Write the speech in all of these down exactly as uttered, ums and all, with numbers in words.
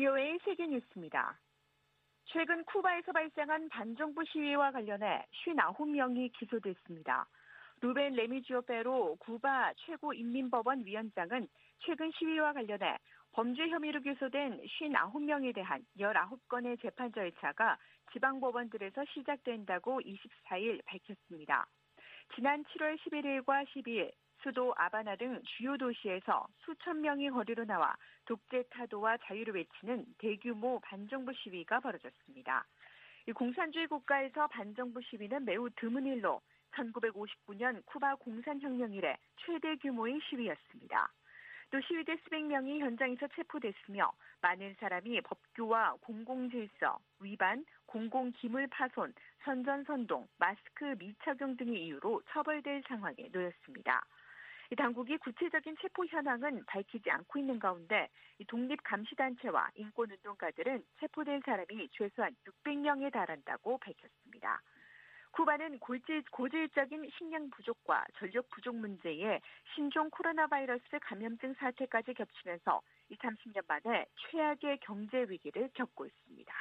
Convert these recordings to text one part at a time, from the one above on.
브이오에이 세계뉴스입니다. 최근 쿠바에서 발생한 반정부 시위와 관련해 오십구 명이 기소됐습니다. 루벤 레미지오 페로 쿠바 최고인민법원 위원장은 최근 시위와 관련해 범죄 혐의로 기소된 오십구 명에 대한 십구 건의 재판 절차가 지방법원들에서 시작된다고 이십사일 밝혔습니다. 지난 칠월 십일일과 십이일 수도 아바나 등 주요 도시에서 수천 명이 거리로 나와 독재 타도와 자유를 외치는 대규모 반정부 시위가 벌어졌습니다. 공산주의 국가에서 반정부 시위는 매우 드문 일로 천구백오십구년 쿠바 공산혁명 이래 최대 규모의 시위였습니다. 또 시위대 수백 명이 현장에서 체포됐으며 많은 사람이 법규와 공공질서 위반, 공공기물 파손, 선전선동, 마스크 미착용 등의 이유로 처벌될 상황에 놓였습니다. 당국이 구체적인 체포 현황은 밝히지 않고 있는 가운데 독립감시단체와 인권운동가들은 체포된 사람이 최소한 육백 명에 달한다고 밝혔습니다. 쿠바는 고질, 고질적인 식량 부족과 전력 부족 문제에 신종 코로나 바이러스 감염증 사태까지 겹치면서 삼십 년 만에 최악의 경제 위기를 겪고 있습니다.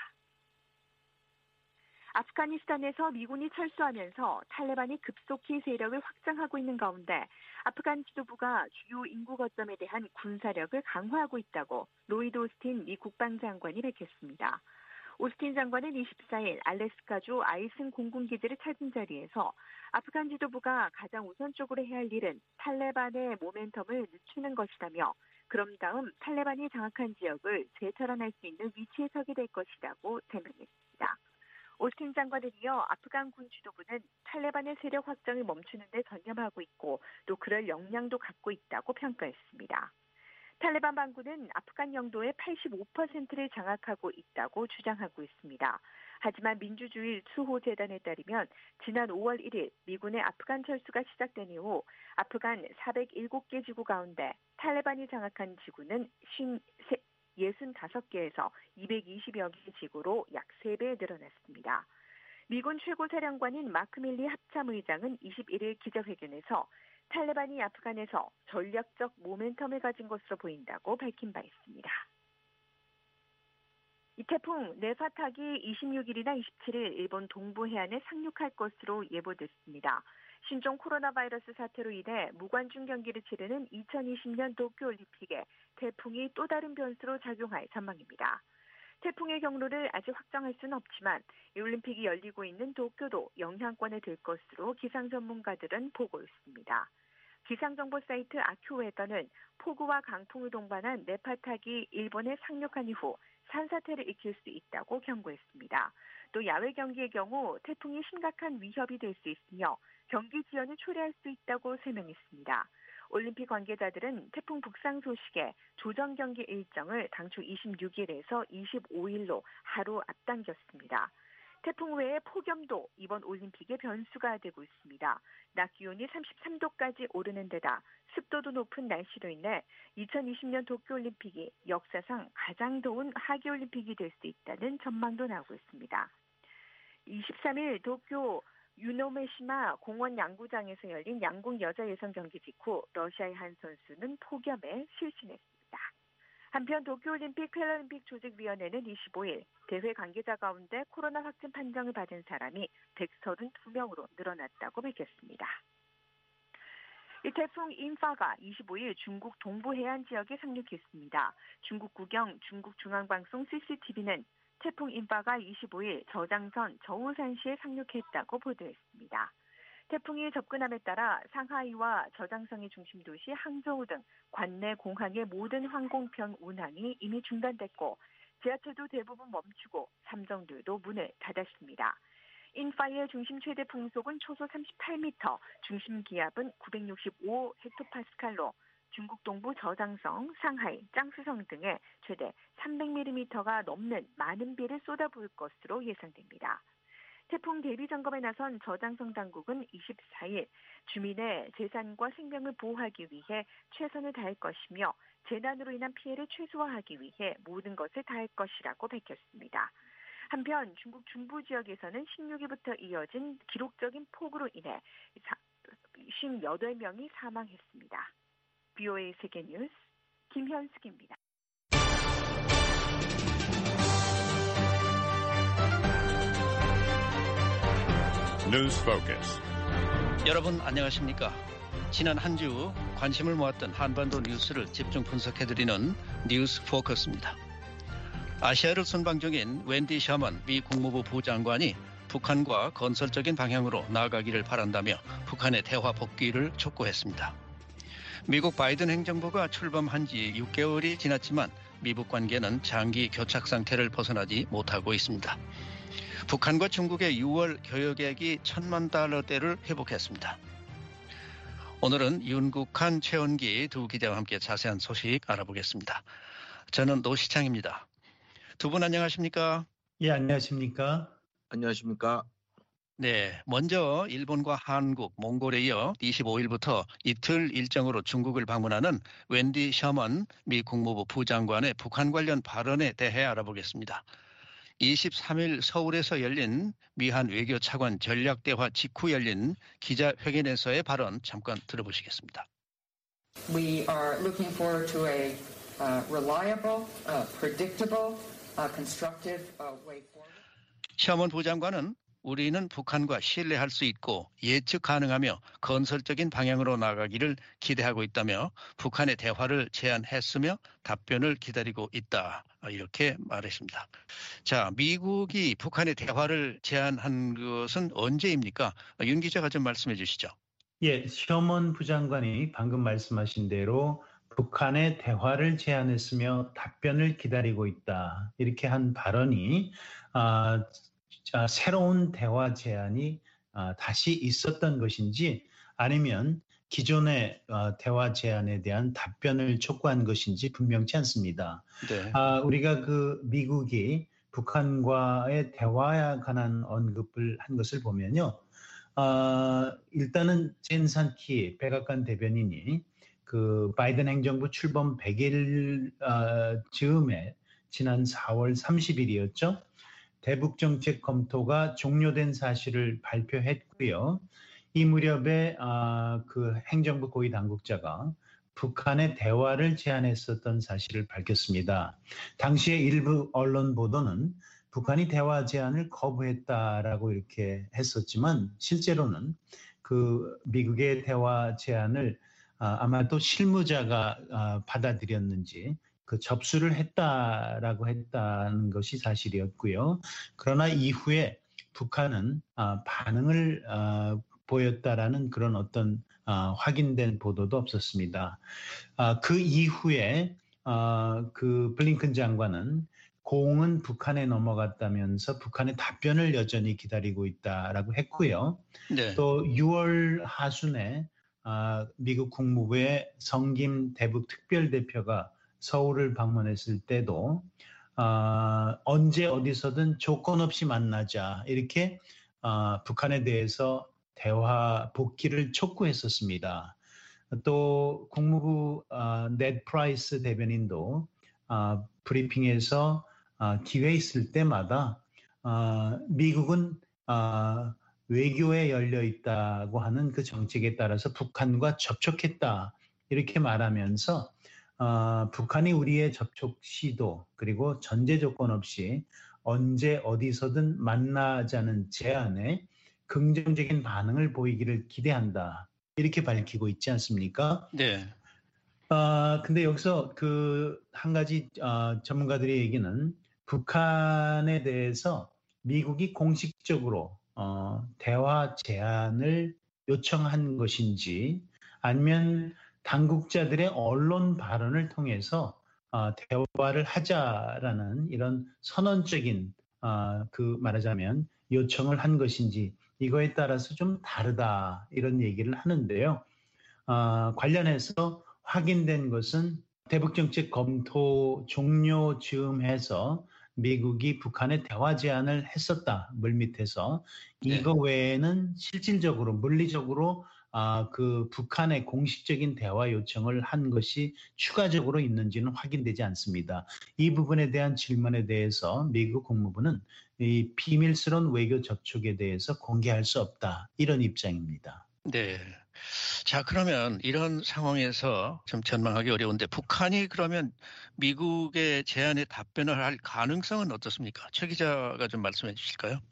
아프가니스탄에서 미군이 철수하면서 탈레반이 급속히 세력을 확장하고 있는 가운데 아프간 지도부가 주요 인구 거점에 대한 군사력을 강화하고 있다고 로이드 오스틴 미 국방장관이 밝혔습니다. 오스틴 장관은 이십사일 알래스카주 아이슨 공군기지를 찾은 자리에서 아프간 지도부가 가장 우선적으로 해야 할 일은 탈레반의 모멘텀을 늦추는 것이라며 그럼 다음 탈레반이 장악한 지역을 재탈환할 수 있는 위치에 서게 될 것이라고 설명했습니다. 오스틴 장관은 이어 아프간 군 지도부는 탈레반의 세력 확장을 멈추는 데 전념하고 있고 또 그럴 역량도 갖고 있다고 평가했습니다. 탈레반 반군은 아프간 영도의 팔십오 퍼센트를 장악하고 있다고 주장하고 있습니다. 하지만 민주주의 수호재단에 따르면 지난 오월 일일 미군의 아프간 철수가 시작된 이후 아프간 사백칠 개 지구 가운데 탈레반이 장악한 지구는 육십오 개에서 이백이십여 개 지구로 약 세 배 늘어났습니다. 미군 최고사령관인 마크 밀리 합참의장은 이십일일 기자회견에서 탈레반이 아프간에서 전략적 모멘텀을 가진 것으로 보인다고 밝힌 바 있습니다. 이 태풍 네파탁이 이십육일이나 이십칠일 일본 동부 해안에 상륙할 것으로 예보됐습니다. 신종 코로나 바이러스 사태로 인해 무관중 경기를 치르는 이천이십년 도쿄올림픽에 태풍이 또 다른 변수로 작용할 전망입니다. 태풍의 경로를 아직 확정할 수는 없지만 이 올림픽이 열리고 있는 도쿄도 영향권에 들 것으로 기상 전문가들은 보고 있습니다. 기상정보 사이트 아큐웨더는 폭우와 강풍을 동반한 네파탁이 일본에 상륙한 이후 산사태를 일으킬 수 있다고 경고했습니다. 또 야외 경기의 경우 태풍이 심각한 위협이 될 수 있으며 경기 지연을 초래할 수 있다고 설명했습니다. 올림픽 관계자들은 태풍 북상 소식에 조정 경기 일정을 당초 이십육일에서 이십오일로 하루 앞당겼습니다. 태풍 외에 폭염도 이번 올림픽의 변수가 되고 있습니다. 낮 기온이 삼십삼 도까지 오르는 데다 습도도 높은 날씨로 인해 이천이십년 도쿄올림픽이 역사상 가장 더운 하계올림픽이 될 수 있다는 전망도 나오고 있습니다. 이십삼일 도쿄 유노메시마 공원 양구장에서 열린 양궁 여자 예선 경기 직후 러시아의 한 선수는 폭염에 실신했습니다. 한편 도쿄올림픽 패럴림픽 조직위원회는 이십오일 대회 관계자 가운데 코로나 확진 판정을 받은 사람이 백삼십이 명으로 늘어났다고 밝혔습니다. 이 태풍 인파가 이십오일 중국 동부 해안 지역에 상륙했습니다. 중국 국영 중국 중앙방송 씨씨티비는 태풍 인파가 이십오일 저장선 저우산시에 상륙했다고 보도했습니다. 태풍이 접근함에 따라 상하이와 저장성의 중심 도시 항저우 등 관내 공항의 모든 항공편 운항이 이미 중단됐고 지하철도 대부분 멈추고 삼성들도 문을 닫았습니다. 인파의 중심 최대 풍속은 초속 삼십팔 미터, 중심 기압은 구백육십오 헥토파스칼로 중국 동부 저장성, 상하이, 짱수성 등에 최대 삼백 밀리미터가 넘는 많은 비를 쏟아부을 것으로 예상됩니다. 태풍 대비 점검에 나선 저장성 당국은 이십사일 주민의 재산과 생명을 보호하기 위해 최선을 다할 것이며 재난으로 인한 피해를 최소화하기 위해 모든 것을 다할 것이라고 밝혔습니다. 한편 중국 중부 지역에서는 십육일부터 이어진 기록적인 폭우로 인해 오십팔 명이 사망했습니다. 브이오에이 세계뉴스 김현숙입니다. News Focus. 여러분 안녕하십니까? 지난 한 주 관심을 모았던 한반도 뉴스를 집중 분석해드리는 뉴스 포커스입니다. 아시아를 순방 중인 웬디 셔먼 미 국무부 부장관이 북한과 건설적인 방향으로 나아가기를 바란다며 북한의 대화 복귀를 촉구했습니다. 미국 바이든 행정부가 출범한 지 육 개월이 지났지만 미북 관계는 장기 교착 상태를 벗어나지 못하고 있습니다. 북한과 중국의 유월 교역액이 천만 달러대를 회복했습니다. 오늘은 윤국한, 최원기 두 기자와 함께 자세한 소식 알아보겠습니다. 저는 노시창입니다. 두 분 안녕하십니까? 예, 안녕하십니까? 안녕하십니까? 네, 먼저 일본과 한국, 몽골에 이어 이십오일부터 이틀 일정으로 중국을 방문하는 웬디 셔먼 미 국무부 부장관의 북한 관련 발언에 대해 알아보겠습니다. 이십삼일 서울에서 열린 미한 외교차관 전략대화 직후 열린 기자회견에서의 발언 잠깐 들어보시겠습니다. We are looking forward to a uh, reliable, uh, predictable, uh, constructive uh, way forward. 셔먼 부장관은 우리는 북한과 신뢰할 수 있고 예측 가능하며 건설적인 방향으로 나아가기를 기대하고 있다며 북한의 대화를 제안했으며 답변을 기다리고 있다. 이렇게 말했습니다. 자, 미국이 북한의 대화를 제안한 것은 언제입니까? 윤 기자가 좀 말씀해 주시죠. 예, 셔먼 부장관이 방금 말씀하신 대로 북한의 대화를 제안했으며 답변을 기다리고 있다. 이렇게 한 발언이 아, 자, 새로운 대화 제안이 아, 다시 있었던 것인지 아니면 기존의 어, 대화 제안에 대한 답변을 촉구한 것인지 분명치 않습니다. 네. 아, 우리가 그 미국이 북한과의 대화에 관한 언급을 한 것을 보면요. 아, 일단은 젠 산키 백악관 대변인이 그 바이든 행정부 출범 백일 어, 즈음에 지난 사월 삼십일이었죠. 대북 정책 검토가 종료된 사실을 발표했고요. 이 무렵에 아, 그 행정부 고위 당국자가 북한의 대화를 제안했었던 사실을 밝혔습니다. 당시에 일부 언론 보도는 북한이 대화 제안을 거부했다라고 이렇게 했었지만 실제로는 그 미국의 대화 제안을 아, 아마도 실무자가 아, 받아들였는지 그 접수를 했다라고 했다는 것이 사실이었고요. 그러나 이후에 북한은 아, 반응을 아, 보였다라는 그런 어떤 아, 확인된 보도도 없었습니다. 아, 그 이후에 아, 그 블링컨 장관은 공은 북한에 넘어갔다면서 북한의 답변을 여전히 기다리고 있다라고 했고요. 네. 또 유월 하순에 아, 미국 국무부의 성김 대북 특별대표가 서울을 방문했을 때도 어, 언제 어디서든 조건 없이 만나자 이렇게 어, 북한에 대해서 대화 복귀를 촉구했었습니다. 또 국무부 어, 넷 프라이스 대변인도 어, 브리핑에서 어, 기회 있을 때마다 어, 미국은 어, 외교에 열려 있다고 하는 그 정책에 따라서 북한과 접촉했다 이렇게 말하면서 어, 북한이 우리의 접촉 시도 그리고 전제 조건 없이 언제 어디서든 만나자는 제안에 긍정적인 반응을 보이기를 기대한다. 이렇게 밝히고 있지 않습니까? 네. 어, 근데 여기서 그 한 가지 어, 전문가들의 얘기는 북한에 대해서 미국이 공식적으로 어, 대화 제안을 요청한 것인지 아니면 당국자들의 언론 발언을 통해서 어, 대화를 하자라는 이런 선언적인 어, 그 말하자면 요청을 한 것인지 이거에 따라서 좀 다르다 이런 얘기를 하는데요. 어, 관련해서 확인된 것은 대북정책 검토 종료 즈음 해서 미국이 북한에 대화 제안을 했었다 물밑에서 이거 네. 외에는 실질적으로 물리적으로 아, 그 북한의 공식적인 대화 요청을 한 것이 추가적으로 있는지는 확인되지 않습니다. 이 부분에 대한 질문에 대해서 미국 국무부는 이 비밀스러운 외교 접촉에 대해서 공개할 수 없다. 이런 입장입니다. 네. 자, 그러면 이런 상황에서 좀 전망하기 어려운데 북한이 그러면 미국의 제안에 답변을 할 가능성은 어떻습니까? 최 기자가 좀 말씀해 주실까요?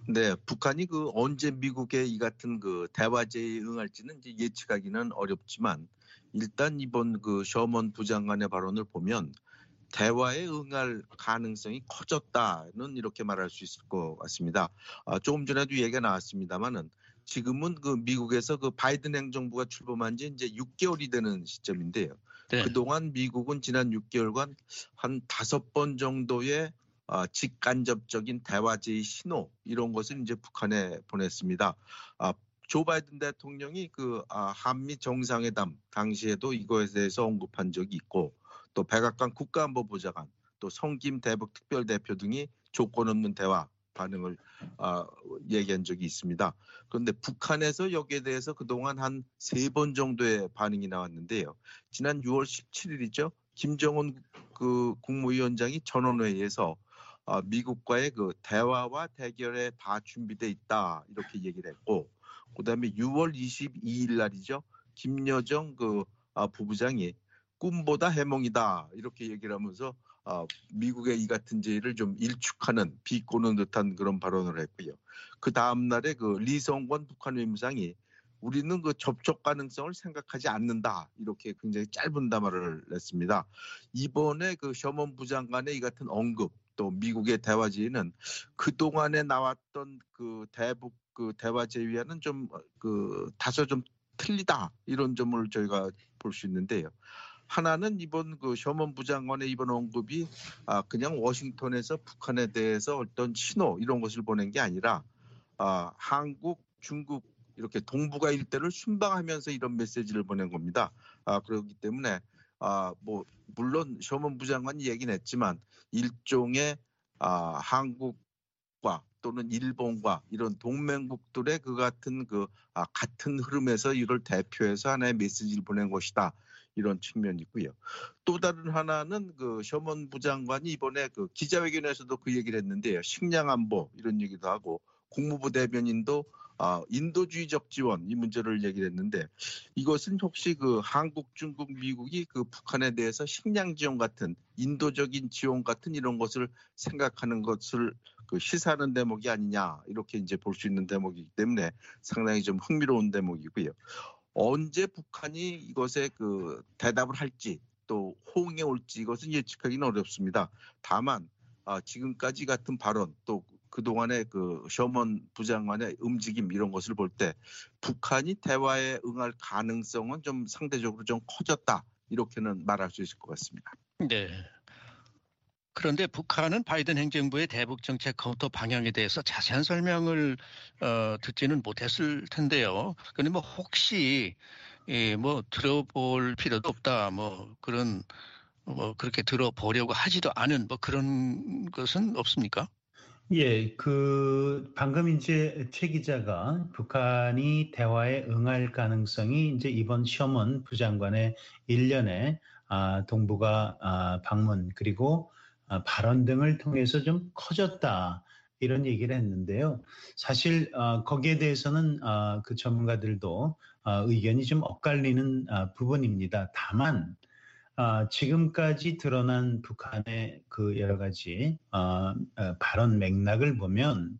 네, 북한이 그 언제 미국의 이 같은 그 대화제에 응할지는 이제 예측하기는 어렵지만 일단 이번 그 셔먼 부장관의 발언을 보면 대화에 응할 가능성이 커졌다는 이렇게 말할 수 있을 것 같습니다. 아, 조금 전에도 얘기가 나왔습니다만은 지금은 그 미국에서 그 바이든 행정부가 출범한 지 이제 육 개월이 되는 시점인데요. 네. 그동안 미국은 지난 육 개월간 한 다섯 번 정도의 아, 직간접적인 대화제의 신호 이런 것을 이제 북한에 보냈습니다. 아, 조 바이든 대통령이 그 아, 한미 정상회담 당시에도 이거에 대해서 언급한 적이 있고 또 백악관 국가안보보좌관 또 성김 대북 특별대표 등이 조건 없는 대화 반응을 아, 얘기한 적이 있습니다. 그런데 북한에서 여기에 대해서 그동안 한 세 번 정도의 반응이 나왔는데요. 지난 유월 십칠일이죠. 김정은 그 국무위원장이 전원회의에서 아, 미국과의 그 대화와 대결에 다 준비돼 있다 이렇게 얘기를 했고, 그다음에 유월 이십이일 날이죠. 김여정 그 아, 부부장이 꿈보다 해몽이다 이렇게 얘기를 하면서 아, 미국의 이 같은 제의를 좀 일축하는 비꼬는 듯한 그런 발언을 했고요. 그 다음 날에 그 리성권 북한 외무상이 우리는 그 접촉 가능성을 생각하지 않는다 이렇게 굉장히 짧은 담화를 냈습니다. 이번에 그 셔먼 부장관의 이 같은 언급 또 미국의 대화 제의는 그 동안에 나왔던 그 대북 그 대화 제의와는 좀 그 다소 좀 틀리다 이런 점을 저희가 볼 수 있는데요. 하나는 이번 그 셔먼 부장관의 이번 언급이 아 그냥 워싱턴에서 북한에 대해서 어떤 신호 이런 것을 보낸 게 아니라 아 한국, 중국 이렇게 동북아 일대를 순방하면서 이런 메시지를 보낸 겁니다. 아 그렇기 때문에 아 뭐 물론 셔먼 부장관이 얘기는 했지만 일종의 아 한국과 또는 일본과 이런 동맹국들의 그 같은 그 아, 같은 흐름에서 이를 대표해서 하나의 메시지를 보낸 것이다. 이런 측면이 있고요. 또 다른 하나는 그 셔먼 부장관이 이번에 그 기자회견에서도 그 얘기를 했는데요. 식량 안보 이런 얘기도 하고 국무부 대변인도 아, 인도주의적 지원 이 문제를 얘기를 했는데 이것은 혹시 그 한국, 중국, 미국이 그 북한에 대해서 식량 지원 같은 인도적인 지원 같은 이런 것을 생각하는 것을 그 시사하는 대목이 아니냐 이렇게 이제 볼 수 있는 대목이기 때문에 상당히 좀 흥미로운 대목이고요. 언제 북한이 이것에 그 대답을 할지 또 호응에 올지 이것은 예측하기는 어렵습니다. 다만 아, 지금까지 같은 발언 또 그동안의 그 셔먼 부장관의 움직임 이런 것을 볼 때 북한이 대화에 응할 가능성은 좀 상대적으로 좀 커졌다 이렇게는 말할 수 있을 것 같습니다. 네. 그런데 북한은 바이든 행정부의 대북 정책 검토 방향에 대해서 자세한 설명을 어, 듣지는 못했을 텐데요. 그런데 뭐 혹시 예, 뭐 들어볼 필요도 없다, 뭐 그런 뭐 그렇게 들어보려고 하지도 않은 뭐 그런 것은 없습니까? 예, 그 방금 이제 최 기자가 북한이 대화에 응할 가능성이 이제 이번 셔먼 부장관의 일련의 아, 동북아 아, 방문 그리고 아, 발언 등을 통해서 좀 커졌다 이런 얘기를 했는데요. 사실 아, 거기에 대해서는 아, 그 전문가들도 아, 의견이 좀 엇갈리는 아, 부분입니다. 다만 아, 지금까지 드러난 북한의 그 여러 가지 어, 어, 발언 맥락을 보면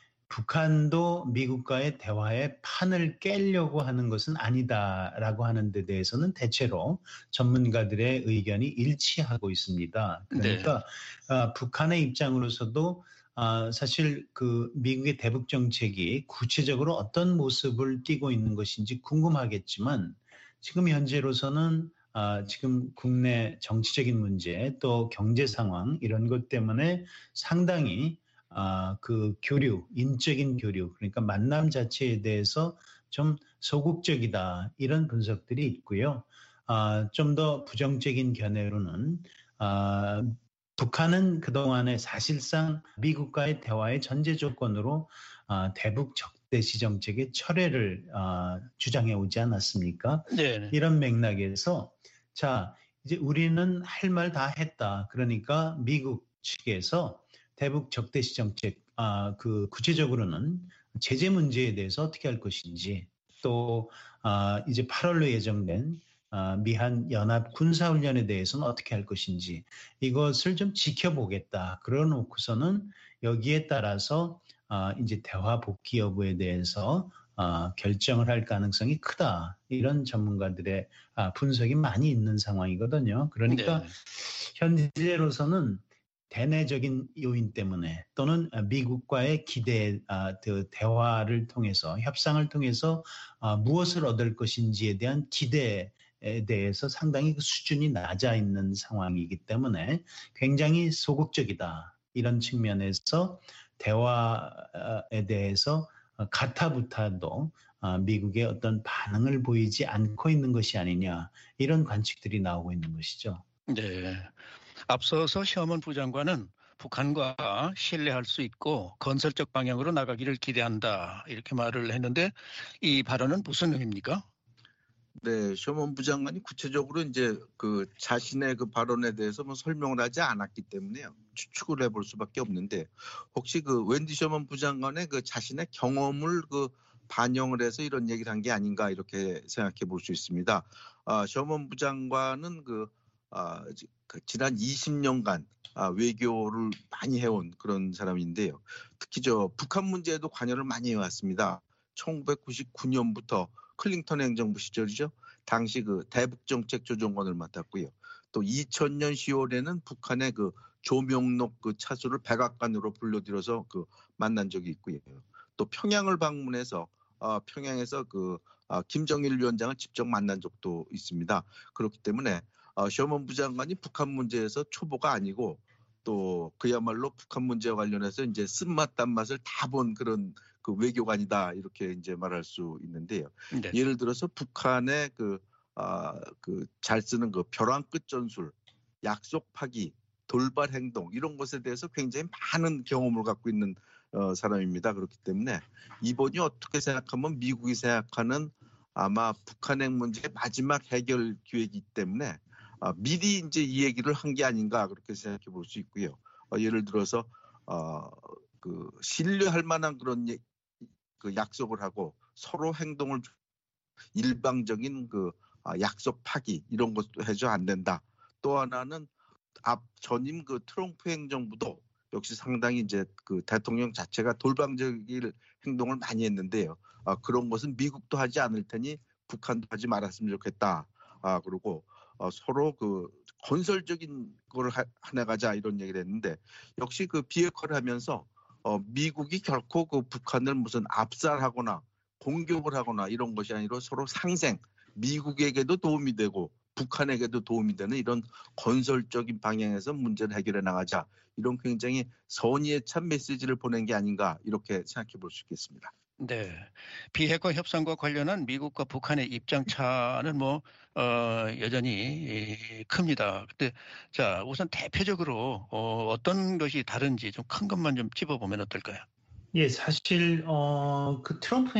북한도 미국과의 대화의 판을 깨려고 하는 것은 아니다라고 하는 데 대해서는 대체로 전문가들의 의견이 일치하고 있습니다. 네. 그러니까 아, 북한의 입장으로서도 아, 사실 그 미국의 대북 정책이 구체적으로 어떤 모습을 띠고 있는 것인지 궁금하겠지만 지금 현재로서는 아, 지금 국내 정치적인 문제 또 경제 상황 이런 것 때문에 상당히 아, 그 교류, 인적인 교류, 그러니까 만남 자체에 대해서 좀 소극적이다 이런 분석들이 있고요. 아, 좀 더 부정적인 견해로는 아, 북한은 그동안에 사실상 미국과의 대화의 전제 조건으로 아, 대북 적대시 정책의 철회를 아, 주장해 오지 않았습니까? 네. 이런 맥락에서 자, 이제 우리는 할 말 다 했다. 그러니까 미국 측에서 대북 적대시 정책, 아, 그 구체적으로는 제재 문제에 대해서 어떻게 할 것인지 또 아, 이제 팔월로 예정된 아, 미한 연합 군사훈련에 대해서는 어떻게 할 것인지 이것을 좀 지켜보겠다. 그러놓고서는 여기에 따라서 어, 이제 대화 복귀 여부에 대해서 어, 결정을 할 가능성이 크다. 이런 전문가들의 아, 분석이 많이 있는 상황이거든요. 그러니까 네. 현재로서는 대내적인 요인 때문에 또는 미국과의 기대, 아, 그 대화를 통해서 협상을 통해서 아, 무엇을 얻을 것인지에 대한 기대에 대해서 상당히 그 수준이 낮아 있는 상황이기 때문에 굉장히 소극적이다. 이런 측면에서 대화에 대해서 가타부타도 미국의 어떤 반응을 보이지 않고 있는 것이 아니냐 이런 관측들이 나오고 있는 것이죠. 네. 앞서서 셔먼 부장관은 북한과 신뢰할 수 있고 건설적 방향으로 나가기를 기대한다 이렇게 말을 했는데 이 발언은 무슨 의미입니까? 네, 셔먼 부장관이 구체적으로 이제 그 자신의 그 발언에 대해서 뭐 설명을 하지 않았기 때문에요. 추측을 해볼 수밖에 없는데 혹시 그 웬디 셔먼 부장관의 그 자신의 경험을 그 반영을 해서 이런 얘기를 한 게 아닌가 이렇게 생각해 볼 수 있습니다. 아, 셔먼 부장관은 그, 아, 그 지난 이십 년간 아, 외교를 많이 해온 그런 사람인데요. 특히 저 북한 문제에도 관여를 많이 해왔습니다. 천구백구십구 년부터 클린턴 행정부 시절이죠. 당시 그 대북정책 조정관을 맡았고요. 또 이천 년 시월에는 북한의 그 조명록 그 차수를 백악관으로 불러들여서 그 만난 적이 있고요. 또 평양을 방문해서 어, 평양에서 그 어, 김정일 위원장을 직접 만난 적도 있습니다. 그렇기 때문에 어, 셔먼 부장관이 북한 문제에서 초보가 아니고 또 그야말로 북한 문제와 관련해서 이제 쓴맛 단맛을 다 본 그런 그 외교관이다 이렇게 이제 말할 수 있는데요. 네. 예를 들어서 북한의 그 아 그 잘 쓰는 그 벼랑 끝 전술, 약속 파기, 돌발 행동 이런 것에 대해서 굉장히 많은 경험을 갖고 있는 어, 사람입니다. 그렇기 때문에 이번이 어떻게 생각하면 미국이 생각하는 아마 북한 핵 문제의 마지막 해결 기회이기 때문에 아, 미리 이제 이 얘기를 한 게 아닌가 그렇게 생각해 볼 수 있고요. 어, 예를 들어서 어, 그 신뢰할 만한 그런 예, 그 약속을 하고 서로 행동을 일방적인 그 아, 약속 파기 이런 것도 해줘 안 된다. 또 하나는 앞 전임 그 트럼프 행정부도 역시 상당히 이제 그 대통령 자체가 돌방적인 행동을 많이 했는데요. 아, 그런 것은 미국도 하지 않을 테니 북한도 하지 말았으면 좋겠다. 아, 그리고 어, 서로 그 건설적인 걸 해나가자 이런 얘기를 했는데 역시 그 비핵화를 하면서 어, 미국이 결코 그 북한을 무슨 압살하거나 공격을 하거나 이런 것이 아니라 서로 상생, 미국에게도 도움이 되고 북한에게도 도움이 되는 이런 건설적인 방향에서 문제를 해결해 나가자. 이런 굉장히 선의의 참 메시지를 보낸 게 아닌가 이렇게 생각해 볼 수 있겠습니다. 네. 비핵화 협상과 관련한 미국과 북한의 입장 차는 뭐, 어, 여전히 큽니다. 근데, 자, 우선 대표적으로, 어, 어떤 것이 다른지 좀 큰 것만 좀 짚어보면 어떨까요? 예, 사실 어, 그 트럼프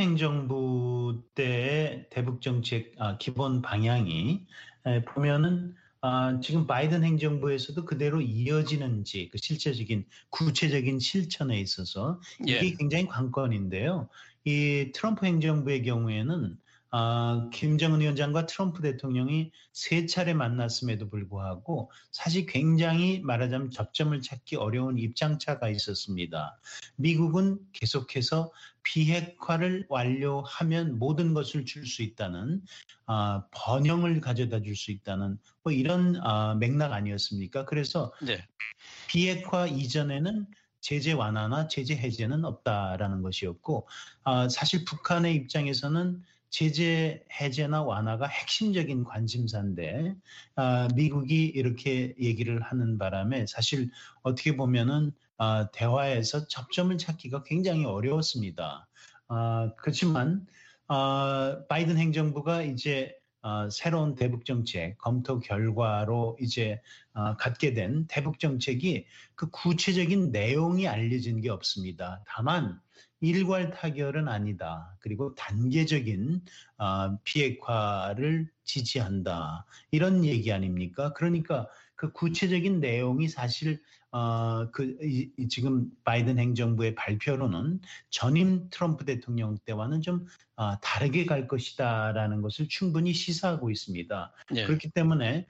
행정부 때의 대북 정책 아, 기본 방향이 에, 보면은 아, 지금 바이든 행정부에서도 그대로 이어지는지 그 실제적인 구체적인 실천에 있어서 이게 예. 굉장히 관건인데요. 이 트럼프 행정부의 경우에는 아, 김정은 위원장과 트럼프 대통령이 세 차례 만났음에도 불구하고 사실 굉장히 말하자면 접점을 찾기 어려운 입장차가 있었습니다. 미국은 계속해서 비핵화를 완료하면 모든 것을 줄 수 있다는 아, 번영을 가져다 줄 수 있다는 뭐 이런 아, 맥락 아니었습니까? 그래서 네. 비핵화 이전에는 제재 완화나 제재 해제는 없다라는 것이었고 아, 사실 북한의 입장에서는 제재 해제나 완화가 핵심적인 관심사인데 아, 미국이 이렇게 얘기를 하는 바람에 사실 어떻게 보면은 아, 대화에서 접점을 찾기가 굉장히 어려웠습니다. 아, 그렇지만 아, 바이든 행정부가 이제 아, 새로운 대북 정책 검토 결과로 이제 아, 갖게 된 대북 정책이 그 구체적인 내용이 알려진 게 없습니다. 다만 일괄 타결은 아니다. 그리고 단계적인 아, 비핵화를 지지한다. 이런 얘기 아닙니까? 그러니까 그 구체적인 내용이 사실 어, 그, 이, 이 지금 바이든 행정부의 발표로는 전임 트럼프 대통령 때와는 좀 어, 다르게 갈 것이다라는 것을 충분히 시사하고 있습니다. 네. 그렇기 때문에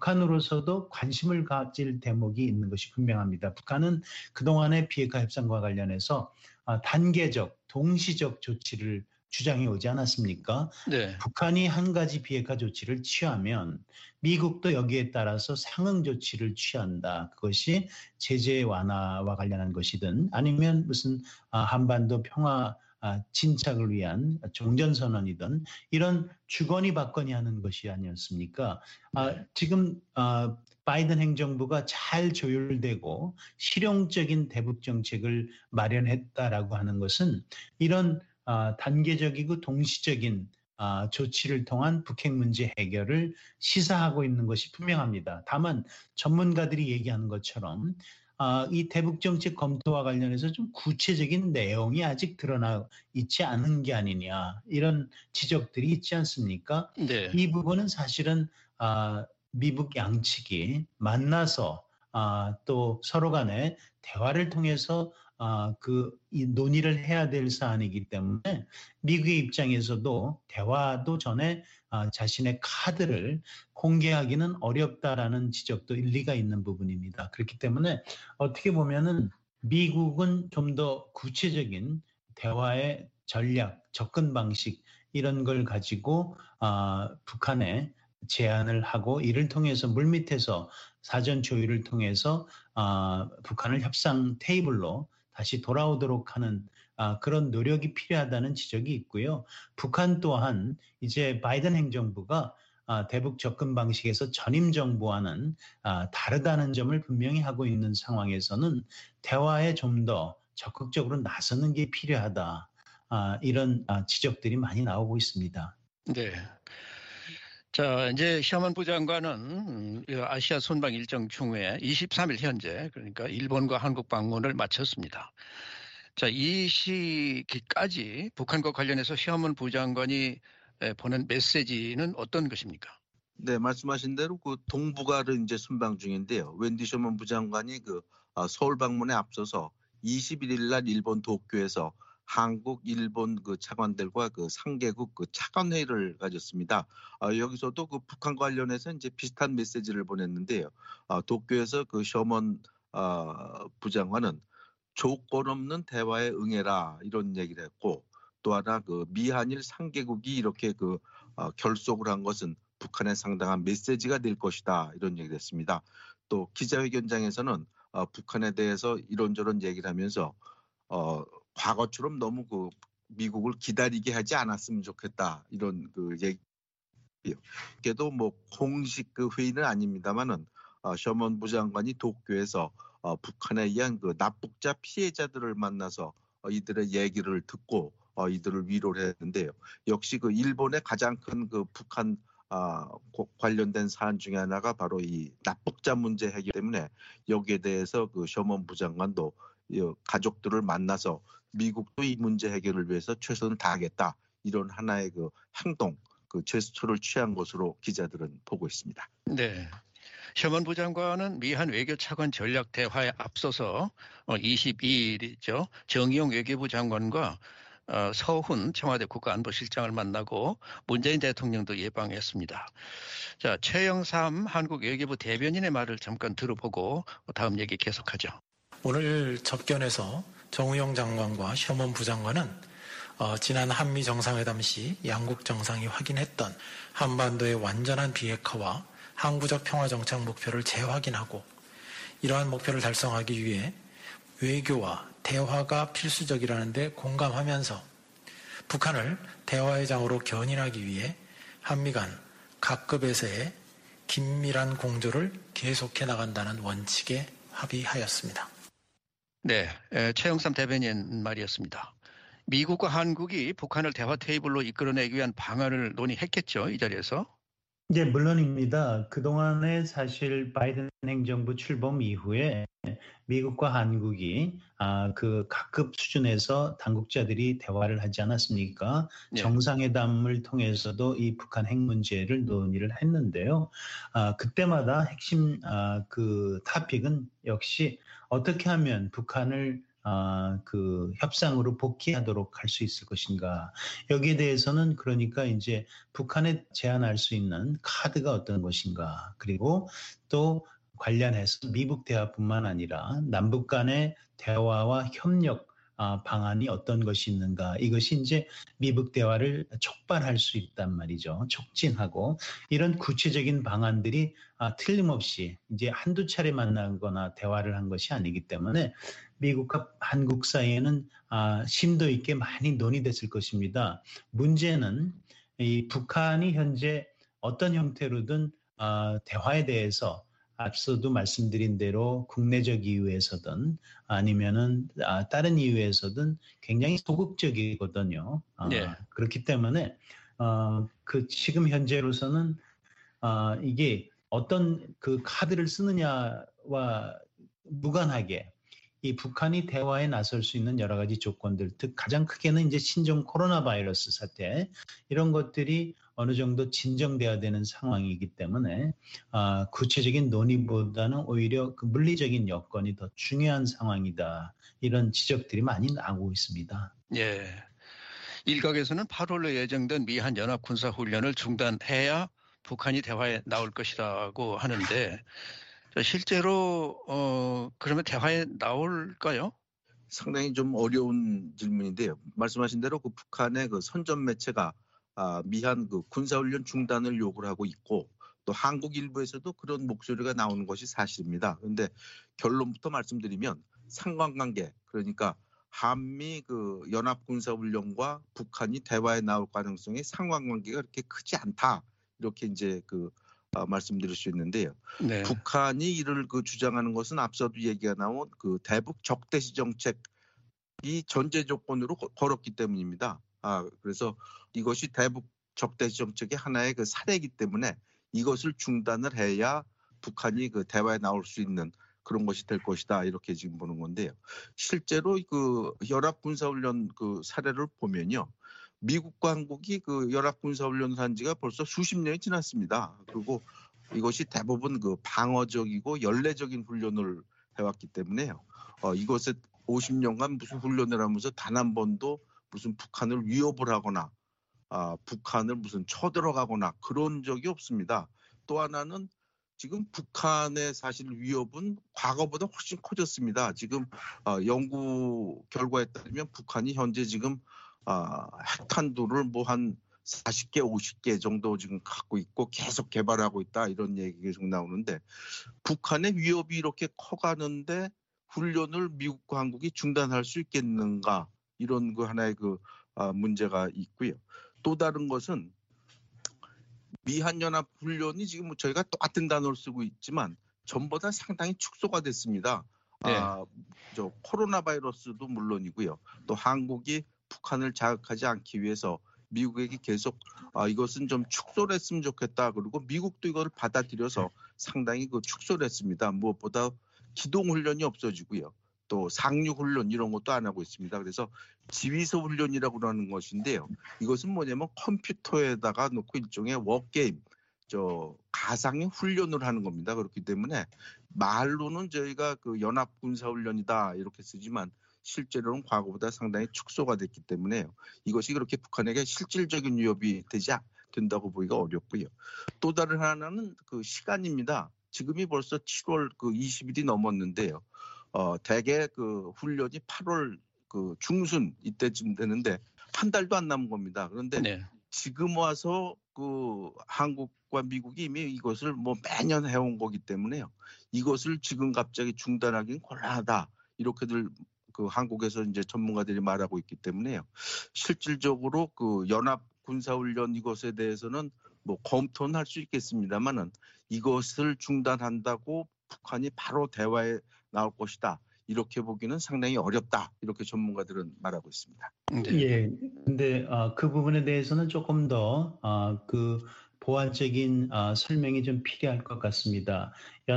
북한으로서도 관심을 가질 대목이 있는 것이 분명합니다. 북한은 그동안의 비핵화 협상과 관련해서 어, 단계적, 동시적 조치를 주장해 오지 않았습니까? 네. 북한이 한 가지 비핵화 조치를 취하면 미국도 여기에 따라서 상응 조치를 취한다. 그것이 제재 완화와 관련한 것이든 아니면 무슨 한반도 평화 진착을 위한 종전선언이든 이런 주거니 받거니 하는 것이 아니었습니까? 네. 지금 바이든 행정부가 잘 조율되고 실용적인 대북 정책을 마련했다라고 하는 것은 이런 어, 단계적이고 동시적인 어, 조치를 통한 북핵 문제 해결을 시사하고 있는 것이 분명합니다. 다만 전문가들이 얘기하는 것처럼 어, 이 대북 정책 검토와 관련해서 좀 구체적인 내용이 아직 드러나 있지 않은 게 아니냐 이런 지적들이 있지 않습니까? 네. 이 부분은 사실은 어, 미북 양측이 만나서 어, 또 서로 간에 대화를 통해서 어, 그, 이 논의를 해야 될 사안이기 때문에 미국의 입장에서도 대화도 전에 어, 자신의 카드를 공개하기는 어렵다라는 지적도 일리가 있는 부분입니다. 그렇기 때문에 어떻게 보면은 미국은 좀 더 구체적인 대화의 전략, 접근 방식 이런 걸 가지고 어, 북한에 제안을 하고 이를 통해서 물밑에서 사전 조율을 통해서 어, 북한을 협상 테이블로 다시 돌아오도록 하는 아, 그런 노력이 필요하다는 지적이 있고요. 북한 또한 이제 바이든 행정부가 아, 대북 접근 방식에서 전임 정부와는 아, 다르다는 점을 분명히 하고 있는 상황에서는 대화에 좀 더 적극적으로 나서는 게 필요하다. 아, 이런 아, 지적들이 많이 나오고 있습니다. 네. 자, 이제 셔먼 부장관은 아시아 순방 일정 중에 이십삼 일 현재 그러니까 일본과 한국 방문을 마쳤습니다. 자, 이 시기까지 북한과 관련해서 셔먼 부장관이 보낸 메시지는 어떤 것입니까? 네, 말씀하신 대로 그 동북아를 이제 순방 중인데요. 웬디 셔먼 부장관이 그 서울 방문에 앞서서 이십일 일 날 일본 도쿄에서 한국, 일본 그 차관들과 그 상개국 그 차관 회의를 가졌습니다. 어, 여기서도 그 북한 관련해서 이제 비슷한 메시지를 보냈는데요. 어, 도쿄에서 그 셔먼 어, 부장관은 조건 없는 대화에 응해라 이런 얘기를 했고 또 하나 그 미한일 상개국이 이렇게 그 어, 결속을 한 것은 북한에 상당한 메시지가 될 것이다 이런 얘기를 했습니다. 또 기자회견장에서는 어, 북한에 대해서 이런저런 얘기를 하면서 어, 과거처럼 너무 그 미국을 기다리게 하지 않았으면 좋겠다 이런 그 얘기. 그래도 뭐 공식 그 회의는 아닙니다만은 어, 셔먼 부장관이 도쿄에서 어, 북한에 의한 그 납북자 피해자들을 만나서 어, 이들의 얘기를 듣고 어, 이들을 위로를 했는데요. 역시 그 일본의 가장 큰 그 북한 어, 관련된 사안 중에 하나가 바로 이 납북자 문제 해결 때문에 여기에 대해서 그 셔먼 부장관도 가족들을 만나서 미국도 이 문제 해결을 위해서 최선을 다하겠다 이런 하나의 그 행동, 그 제스처를 취한 것으로 기자들은 보고 있습니다. 네. 셔먼 부장관은 미한 외교차관 전략 대화에 앞서서 이십이 일이죠. 정의용 외교부 장관과 서훈 청와대 국가안보실장을 만나고 문재인 대통령도 예방했습니다. 자, 최영삼 한국 외교부 대변인의 말을 잠깐 들어보고 다음 얘기 계속하죠. 오늘 접견에서 정의용 장관과 셔먼 부장관은 어, 지난 한미 정상회담 시 양국 정상이 확인했던 한반도의 완전한 비핵화와 항구적 평화 정착 목표를 재확인하고 이러한 목표를 달성하기 위해 외교와 대화가 필수적이라는 데 공감하면서 북한을 대화의 장으로 견인하기 위해 한미 간 각급에서의 긴밀한 공조를 계속해 나간다는 원칙에 합의하였습니다. 네, 최영삼 대변인 말이었습니다. 미국과 한국이 북한을 대화 테이블로 이끌어내기 위한 방안을 논의했겠죠, 이 자리에서? 이제 물론입니다. 그동안에 사실 바이든 행정부 출범 이후에 미국과 한국이 아, 그 각급 수준에서 당국자들이 대화를 하지 않았습니까? 네. 정상회담을 통해서도 이 북한 핵 문제를 논의를 했는데요. 아, 그때마다 핵심 아, 그 타픽은 역시 어떻게 하면 북한을 아, 그 협상으로 복귀하도록 할 수 있을 것인가. 여기에 대해서는 그러니까 이제 북한에 제안할 수 있는 카드가 어떤 것인가. 그리고 또 관련해서 미북 대화뿐만 아니라 남북 간의 대화와 협력 아, 방안이 어떤 것이 있는가. 이것이 이제 미북 대화를 촉발할 수 있단 말이죠. 촉진하고 이런 구체적인 방안들이 아, 틀림없이 이제 한두 차례 만나거나 대화를 한 것이 아니기 때문에 미국과 한국 사이에는 아, 심도 있게 많이 논의됐을 것입니다. 문제는 이 북한이 현재 어떤 형태로든 아, 대화에 대해서 앞서도 말씀드린 대로 국내적 이유에서든 아니면은 아, 다른 이유에서든 굉장히 소극적이거든요. 아, 네. 그렇기 때문에 어, 그 지금 현재로서는 아, 이게 어떤 그 카드를 쓰느냐와 무관하게 이 북한이 대화에 나설 수 있는 여러 가지 조건들, 즉 가장 크게는 이제 신종 코로나 바이러스 사태 이런 것들이 어느 정도 진정돼야 되는 상황이기 때문에 아, 구체적인 논의보다는 오히려 그 물리적인 여건이 더 중요한 상황이다. 이런 지적들이 많이 나오고 있습니다. 예. 일각에서는 팔월로 예정된 미한 연합 군사 훈련을 중단해야 북한이 대화에 나올 것이라고 하는데 실제로 어, 그러면 대화에 나올까요? 상당히 좀 어려운 질문인데요. 말씀하신 대로 그 북한의 그 선전 매체가 아, 미한 그 군사훈련 중단을 요구를 하고 있고 또 한국 일부에서도 그런 목소리가 나오는 것이 사실입니다. 그런데 결론부터 말씀드리면 상관관계 그러니까 한미 그 연합 군사훈련과 북한이 대화에 나올 가능성이 상관관계가 그렇게 크지 않다 이렇게 이제 그 어, 말씀드릴 수 있는데요. 네. 북한이 이를 그 주장하는 것은 앞서도 얘기가 나온 그 대북 적대시 정책이 전제 조건으로 거- 걸었기 때문입니다. 아 그래서 이것이 대북 적대시 정책의 하나의 그 사례이기 때문에 이것을 중단을 해야 북한이 그 대화에 나올 수 있는 그런 것이 될 것이다 이렇게 지금 보는 건데요. 실제로 그 연합 군사훈련 그 사례를 보면요. 미국과 한국이 그 연합 군사훈련을 한 지가 벌써 수십 년이 지났습니다. 그리고 이것이 대부분 그 방어적이고 연례적인 훈련을 해왔기 때문에요. 어, 이것에 오십 년간 무슨 훈련을 하면서 단 한 번도 무슨 북한을 위협을 하거나 아, 북한을 무슨 쳐들어가거나 그런 적이 없습니다. 또 하나는 지금 북한의 사실 위협은 과거보다 훨씬 커졌습니다. 지금 어, 연구 결과에 따르면 북한이 현재 지금 아, 핵탄두를 뭐 한 사십 개, 오십 개 정도 지금 갖고 있고 계속 개발하고 있다 이런 얘기가 계속 나오는데 북한의 위협이 이렇게 커가는데 훈련을 미국과 한국이 중단할 수 있겠는가 이런 그 하나의 그 아, 문제가 있고요. 또 다른 것은 미한연합 훈련이 지금 뭐 저희가 똑같은 단어를 쓰고 있지만 전보다 상당히 축소가 됐습니다. 네. 아, 저 코로나 바이러스도 물론이고요. 또 한국이 북한을 자극하지 않기 위해서 미국에게 계속 아, 이것은 좀 축소를 했으면 좋겠다. 그리고 미국도 이걸 받아들여서 상당히 그 축소를 했습니다. 무엇보다 기동훈련이 없어지고요. 또 상륙훈련 이런 것도 안 하고 있습니다. 그래서 지휘서 훈련이라고 하는 것인데요. 이것은 뭐냐면 컴퓨터에다가 놓고 일종의 워게임, 저 가상의 훈련을 하는 겁니다. 그렇기 때문에 말로는 저희가 그 연합 군사 훈련이다 이렇게 쓰지만 실제로는 과거보다 상당히 축소가 됐기 때문에요. 이것이 그렇게 북한에게 실질적인 위협이 되지 된다고 보기가 어렵고요. 또 다른 하나는 그 시간입니다. 지금이 벌써 칠월 그 이십 일이 넘었는데요. 어, 대개 그 훈련이 팔월 그 중순 이때쯤 되는데 한 달도 안 남은 겁니다. 그런데 네. 지금 지금 와서 그 한국과 미국이 이미 이것을 뭐 매년 해온 거기 때문에요. 이것을 지금 갑자기 중단하기는 곤란하다. 이렇게들 그 한국에서 이제 전문가들이 말하고 있기 때문에요. 실질적으로 그 연합 군사훈련 이것에 대해서는 뭐 검토는 할 수 있겠습니다만은 이것을 중단한다고 북한이 바로 대화에 나올 것이다. 이렇게 보기는 상당히 어렵다. 이렇게 전문가들은 말하고 있습니다. 네. 예, 근데 아, 그 부분에 대해서는 조금 더 아, 그 보완적인 어, 설명이 좀 필요할 것 같습니다.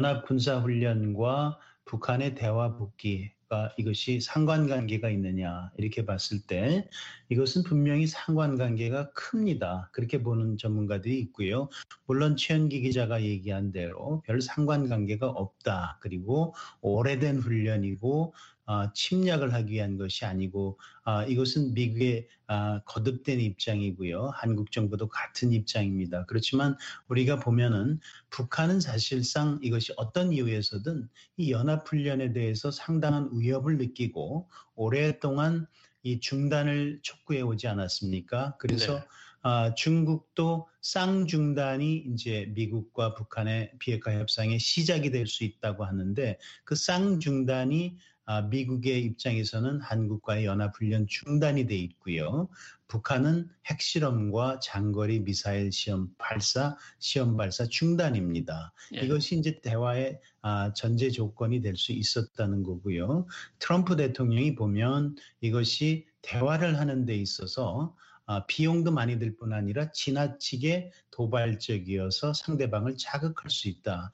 연합군사훈련과 북한의 대화 복귀가 이것이 상관관계가 있느냐 이렇게 봤을 때 이것은 분명히 상관관계가 큽니다. 그렇게 보는 전문가들이 있고요. 물론 최현기 기자가 얘기한 대로 별 상관관계가 없다. 그리고 오래된 훈련이고 어, 침략을 하기 위한 것이 아니고 어, 이것은 미국의 어, 거듭된 입장이고요. 한국 정부도 같은 입장입니다. 그렇지만 우리가 보면은 북한은 사실상 이것이 어떤 이유에서든 이 연합훈련에 대해서 상당한 위협을 느끼고 오랫동안 이 중단을 촉구해 오지 않았습니까? 그래서 네. 아, 중국도 쌍중단이 이제 미국과 북한의 비핵화 협상의 시작이 될 수 있다고 하는데 그 쌍중단이 아, 미국의 입장에서는 한국과의 연합훈련 중단이 돼 있고요. 북한은 핵실험과 장거리 미사일 시험 발사, 시험 발사 중단입니다. 예. 이것이 이제 대화의 아, 전제 조건이 될 수 있었다는 거고요. 트럼프 대통령이 보면 이것이 대화를 하는 데 있어서 아, 비용도 많이 들 뿐 아니라 지나치게 도발적이어서 상대방을 자극할 수 있다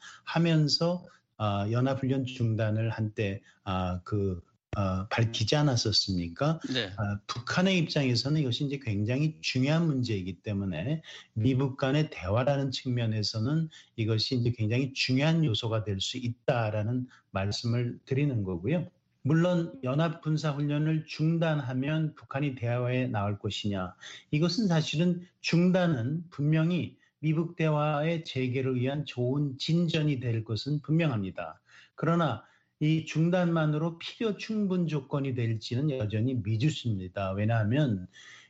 하면서 아, 연합훈련 중단을 한때 아, 그 어, 밝히지 않았었습니까? 네. 아, 북한의 입장에서는 이것이 이제 굉장히 중요한 문제이기 때문에 미북 간의 대화라는 측면에서는 이것이 이제 굉장히 중요한 요소가 될 수 있다라는 말씀을 드리는 거고요. 물론 연합군사훈련을 중단하면 북한이 대화에 나올 것이냐. 이것은 사실은 중단은 분명히 미북 대화의 재개를 위한 좋은 진전이 될 것은 분명합니다. 그러나 이 중단만으로 필요 충분 조건이 될지는 여전히 미지수입니다. 왜냐하면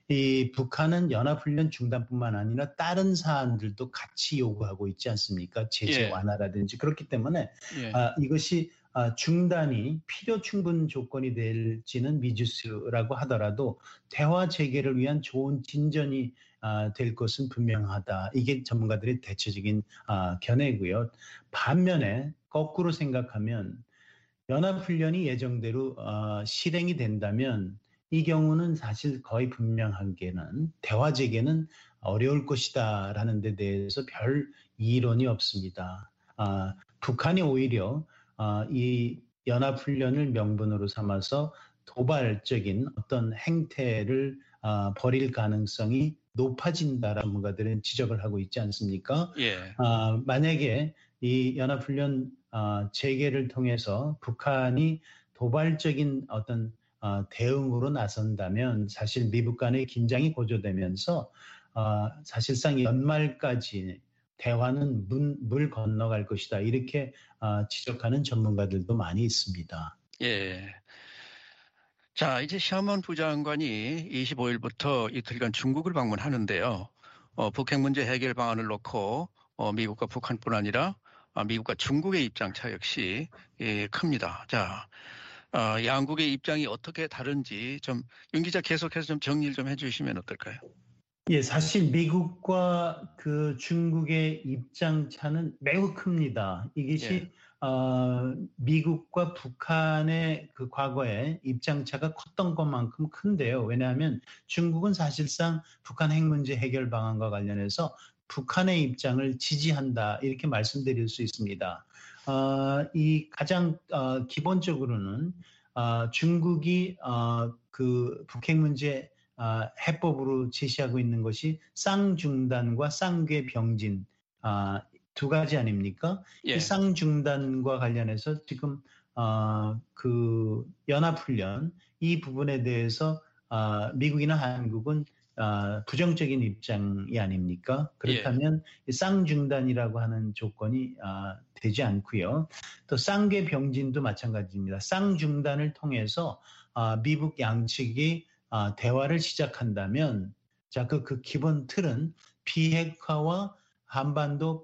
이 북한은 연합훈련 중단뿐만 아니라 다른 사안들도 같이 요구하고 있지 않습니까? 제재 예. 완화라든지. 그렇기 때문에 예. 아, 이것이 아, 중단이 필요 충분 조건이 될지는 미지수라고 하더라도 대화 재개를 위한 좋은 진전이 아, 될 것은 분명하다. 이게 전문가들의 대체적인 아, 견해고요. 반면에 거꾸로 생각하면 연합훈련이 예정대로 어, 실행이 된다면 이 경우는 사실 거의 분명하게는 대화 재개는 어려울 것이다라는 데 대해서 별 이론이 없습니다. 아, 북한이 오히려 아, 이 연합훈련을 명분으로 삼아서 도발적인 어떤 행태를 아, 벌일 가능성이 높아진다라는 전문가들은 지적을 하고 있지 않습니까? 예. 아, 만약에 이 연합훈련 어, 재개를 통해서 북한이 도발적인 어떤 어, 대응으로 나선다면 사실 미북 간의 긴장이 고조되면서 어, 사실상 연말까지 대화는 문, 물 건너갈 것이다. 이렇게 어, 지적하는 전문가들도 많이 있습니다. 예. 자, 이제 셔먼 부장관이 이십오일부터 이틀간 중국을 방문하는데요. 어, 북핵 문제 해결 방안을 놓고 어, 미국과 북한뿐 아니라 아, 미국과 중국의 입장차 역시 예, 큽니다. 자, 어, 양국의 입장이 어떻게 다른지 좀 윤 기자 계속해서 좀 정리를 좀 해주시면 어떨까요? 예, 사실 미국과 그 중국의 입장 차는 매우 큽니다. 이것이 예. 어, 미국과 북한의 그 과거에 입장 차가 컸던 것만큼 큰데요. 왜냐하면 중국은 사실상 북한 핵 문제 해결 방안과 관련해서 북한의 입장을 지지한다 이렇게 말씀드릴 수 있습니다. 어, 이 가장 어, 기본적으로는 어, 중국이 어, 그 북핵 문제 아, 해법으로 제시하고 있는 것이 쌍중단과 쌍궤병진 아, 두 가지 아닙니까? 예. 이 쌍중단과 관련해서 지금 어, 그 연합훈련 이 부분에 대해서 어, 미국이나 한국은 어, 부정적인 입장이 아닙니까? 그렇다면 이 쌍중단이라고 하는 조건이 어, 되지 않고요. 또 쌍궤병진도 마찬가지입니다. 쌍중단을 통해서 어, 미북 양측이 아, 대화를 시작한다면 자, 그, 그 기본 틀은 비핵화와 한반도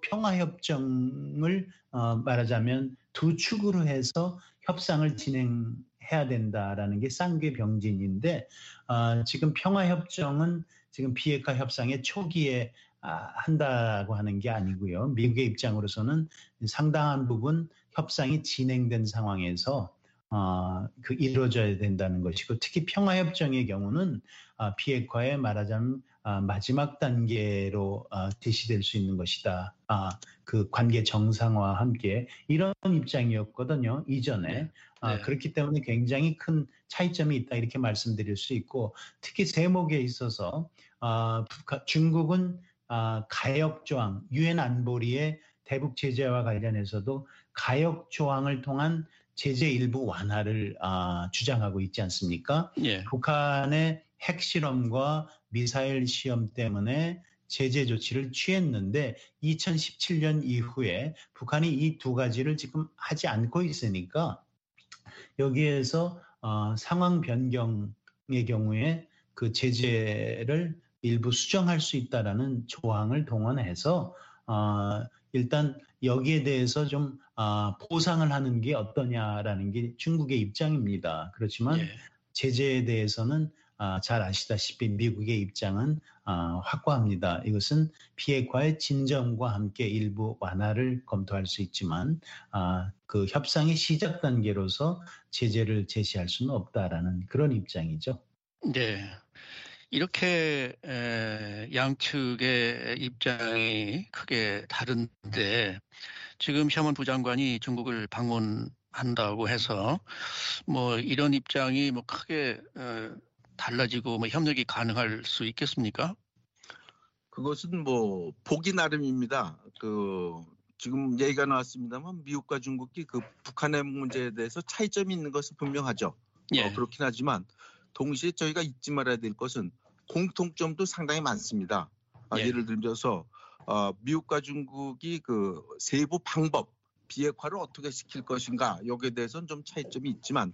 평화협정을 어, 말하자면 두 축으로 해서 협상을 진행해야 된다라는 게 쌍궤병진인데 어, 지금 평화협정은 지금 비핵화 협상의 초기에 아, 한다고 하는 게 아니고요. 미국의 입장으로서는 상당한 부분 협상이 진행된 상황에서 어, 그 이루어져야 된다는 것이고 특히 평화협정의 경우는 어, 비핵화에 말하자면 아, 마지막 단계로 아, 제시될 수 있는 것이다. 아, 그 관계 정상화와 함께 이런 입장이었거든요. 이전에. 네. 아, 네. 그렇기 때문에 굉장히 큰 차이점이 있다 이렇게 말씀드릴 수 있고 특히 세목에 있어서 아, 북한, 중국은 아, 가역 조항, 유엔 안보리의 대북 제재와 관련해서도 가역 조항을 통한 제재 일부 완화를 아, 주장하고 있지 않습니까? 예. 북한의 핵실험과 미사일 시험 때문에 제재 조치를 취했는데 이천십칠 년 이후에 북한이 이 두 가지를 지금 하지 않고 있으니까 여기에서 어, 상황 변경의 경우에 그 제재를 일부 수정할 수 있다라는 조항을 동원해서 어, 일단 여기에 대해서 좀 어, 보상을 하는 게 어떠냐라는 게 중국의 입장입니다. 그렇지만 예. 제재에 대해서는 아, 잘 아시다시피 미국의 입장은 아, 확고합니다. 이것은 비핵화의 진정과 함께 일부 완화를 검토할 수 있지만 아, 그 협상의 시작 단계로서 제재를 제시할 수는 없다라는 그런 입장이죠. 네. 이렇게 에, 양측의 입장이 크게 다른데 지금 셔먼 부장관이 중국을 방문한다고 해서 뭐 이런 입장이 뭐 크게 어, 달라지고 뭐 협력이 가능할 수 있겠습니까? 그것은 뭐 보기 나름입니다. 그 지금 얘기가 나왔습니다만 미국과 중국이 그 북한의 문제에 대해서 차이점이 있는 것은 분명하죠. 예. 어, 그렇긴 하지만 동시에 저희가 잊지 말아야 될 것은 공통점도 상당히 많습니다. 아, 예. 예를 들어서 어, 미국과 중국이 그 세부 방법, 비핵화를 어떻게 시킬 것인가 여기에 대해서는 좀 차이점이 있지만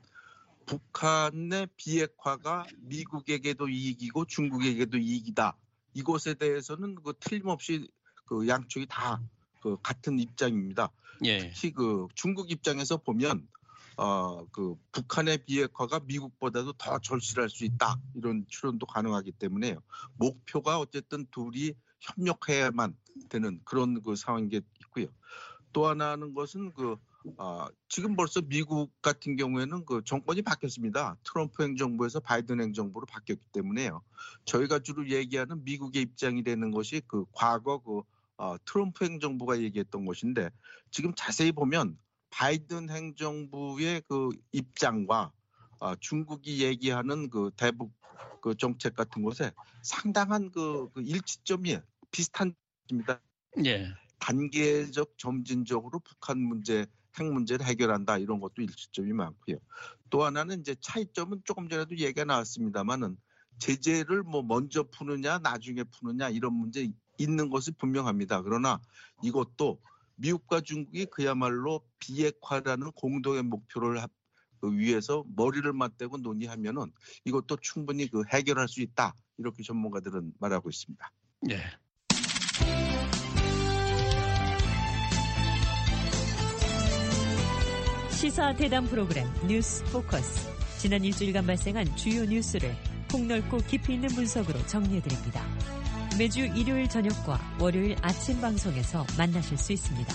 북한의 비핵화가 미국에게도 이익이고 중국에게도 이익이다. 이것에 대해서는 그 틀림없이 그 양쪽이 다 그 같은 입장입니다. 예. 특히 그 중국 입장에서 보면 어, 그 북한의 비핵화가 미국보다도 더 절실할 수 있다. 이런 추론도 가능하기 때문에요. 목표가 어쨌든 둘이 협력해야만 되는 그런 그 상황인 게 있고요. 또 하나는 것은 그 아, 지금 벌써 미국 같은 경우에는 그 정권이 바뀌었습니다. 트럼프 행정부에서 바이든 행정부로 바뀌었기 때문에요. 저희가 주로 얘기하는 미국의 입장이 되는 것이 그 과거 그 어, 트럼프 행정부가 얘기했던 것인데 지금 자세히 보면 바이든 행정부의 그 입장과 어, 중국이 얘기하는 그 대북 그 정책 같은 것에 상당한 그, 그 일치점이 비슷합니다. 예. 단계적 점진적으로 북한 문제, 핵 문제를 해결한다 이런 것도 일치점이 많고요. 또 하나는 이제 차이점은 조금 전에도 얘기가 나왔습니다만은 제재를 뭐 먼저 푸느냐 나중에 푸느냐 이런 문제 있는 것이 분명합니다. 그러나 이것도 미국과 중국이 그야말로 비핵화라는 공동의 목표를 위해서 머리를 맞대고 논의하면은 이것도 충분히 그 해결할 수 있다 이렇게 전문가들은 말하고 있습니다. 예. 시사 대담 프로그램 뉴스 포커스. 지난 일주일간 발생한 주요 뉴스를 폭넓고 깊이 있는 분석으로 정리해드립니다. 매주 일요일 저녁과 월요일 아침 방송에서 만나실 수 있습니다.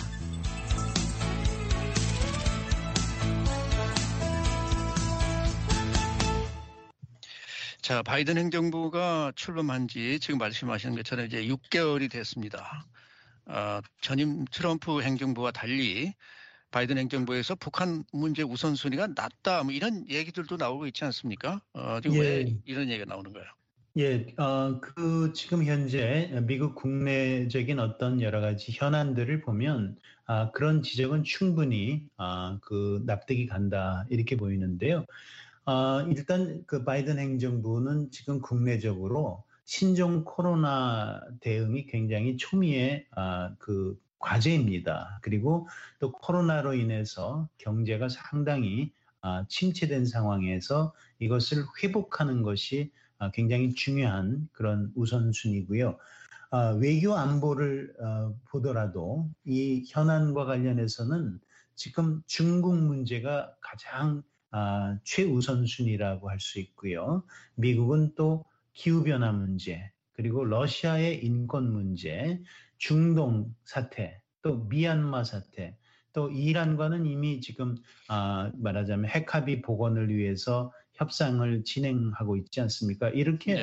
자, 바이든 행정부가 출범한 지 지금 말씀하시는 것처럼 이제 육 개월이 됐습니다. 어, 전임 트럼프 행정부와 달리 바이든 행정부에서 북한 문제 우선순위가 낮다, 뭐 이런 얘기들도 나오고 있지 않습니까? 어, 지금 예. 왜 이런 얘기가 나오는 거예요? 예, 어, 그 지금 현재 미국 국내적인 어떤 여러 가지 현안들을 보면 아, 그런 지적은 충분히 아, 그 납득이 간다 이렇게 보이는데요. 아, 일단 그 바이든 행정부는 지금 국내적으로 신종 코로나 대응이 굉장히 초미의 아, 그 과제입니다. 그리고 또 코로나로 인해서 경제가 상당히 아, 침체된 상황에서 이것을 회복하는 것이 아, 굉장히 중요한 그런 우선순위고요. 아, 외교 안보를 어, 보더라도 이 현안과 관련해서는 지금 중국 문제가 가장 아, 최우선순위라고 할 수 있고요. 미국은 또 기후변화 문제, 그리고 러시아의 인권 문제, 중동 사태, 또 미얀마 사태, 또 이란과는 이미 지금 아, 말하자면 핵합의 복원을 위해서 협상을 진행하고 있지 않습니까? 이렇게 네.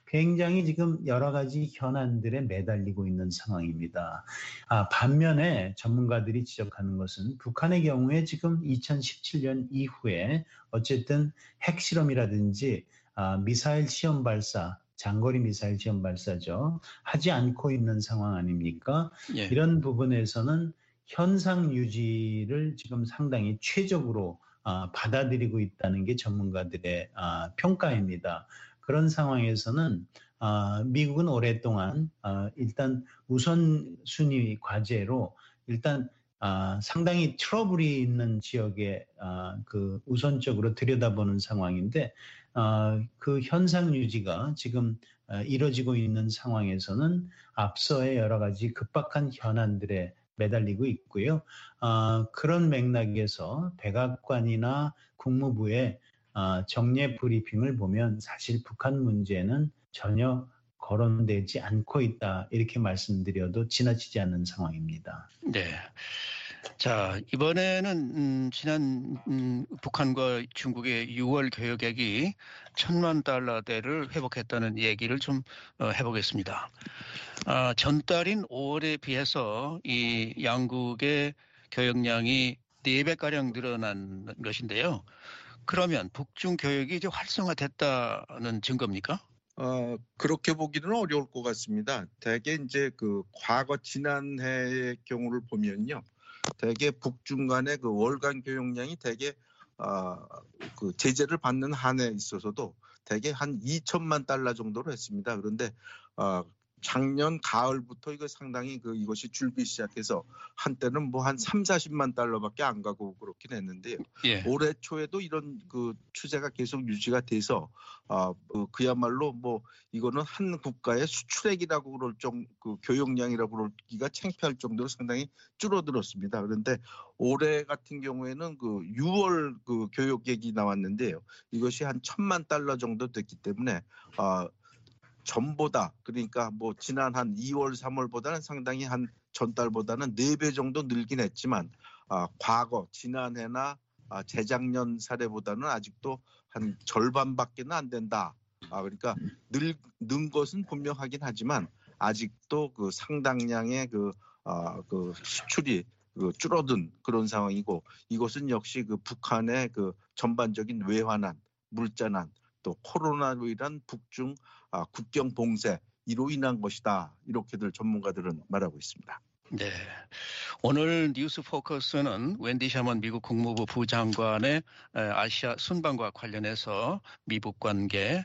굉장히 지금 여러 가지 현안들에 매달리고 있는 상황입니다. 아, 반면에 전문가들이 지적하는 것은 북한의 경우에 지금 이천십칠 년 이후에 어쨌든 핵실험이라든지 아, 미사일 시험 발사, 장거리 미사일 시험 발사죠. 하지 않고 있는 상황 아닙니까? 예. 이런 부분에서는 현상 유지를 지금 상당히 최적으로 아, 받아들이고 있다는 게 전문가들의 아, 평가입니다. 그런 상황에서는 아, 미국은 오랫동안 아, 일단 우선순위 과제로 일단 아, 상당히 트러블이 있는 지역에 아, 그 우선적으로 들여다보는 상황인데 아, 그 현상 유지가 지금 아, 이뤄지고 있는 상황에서는 앞서의 여러 가지 급박한 현안들에 매달리고 있고요. 아, 그런 맥락에서 백악관이나 국무부의 아, 정례 브리핑을 보면 사실 북한 문제는 전혀 거론되지 않고 있다 이렇게 말씀드려도 지나치지 않는 상황입니다. 네. 자, 이번에는 음, 지난 음, 북한과 중국의 유월 교역액이 천만 달러대를 회복했다는 얘기를 좀 어, 해보겠습니다. 아, 전달인 오월에 비해서 이 양국의 교역량이 네 배가량 늘어난 것인데요. 그러면 북중 교역이 이제 활성화됐다는 증거입니까? 어, 그렇게 보기는 어려울 것 같습니다. 대개 이제 그 과거 지난해의 경우를 보면요. 대개 북중 간의 그 월간 교역량이 대개 어, 그 제재를 받는 한에 있어서도 대개 한 이천만 달러 정도로 했습니다. 그런데 어, 작년 가을부터 이거 상당히 그 이것이 줄기 시작해서 한때는 뭐 한 삼사십만 달러밖에 안 가고 그렇긴 했는데요. 예. 올해 초에도 이런 그 추세가 계속 유지가 돼서 아, 그 그야말로 뭐 이거는 한 국가의 수출액이라고 그럴 정 그 교역량이라고 그러기가 창피할 정도로 상당히 줄어들었습니다. 그런데 올해 같은 경우에는 그 유월 그 교역액이 나왔는데요. 이것이 한 천만 달러 정도 됐기 때문에 아. 전보다 그러니까 뭐 지난 한 이월, 삼월보다는 상당히 한 전달보다는 네 배 정도 늘긴 했지만 아, 과거 지난해나 아, 재작년 사례보다는 아직도 한 절반밖에는 안 된다. 아, 그러니까 늘, 는 것은 분명하긴 하지만 아직도 그 상당량의 그, 아, 그 수출이 그 줄어든 그런 상황이고 이것은 역시 그 북한의 그 전반적인 외환난, 물자난 또 코로나로 인한 북중 아, 국경 봉쇄 이로 인한 것이다. 이렇게들 전문가들은 말하고 있습니다. 네, 오늘 뉴스 포커스는 웬디 셔먼 미국 국무부 부장관의 아시아 순방과 관련해서 미북 관계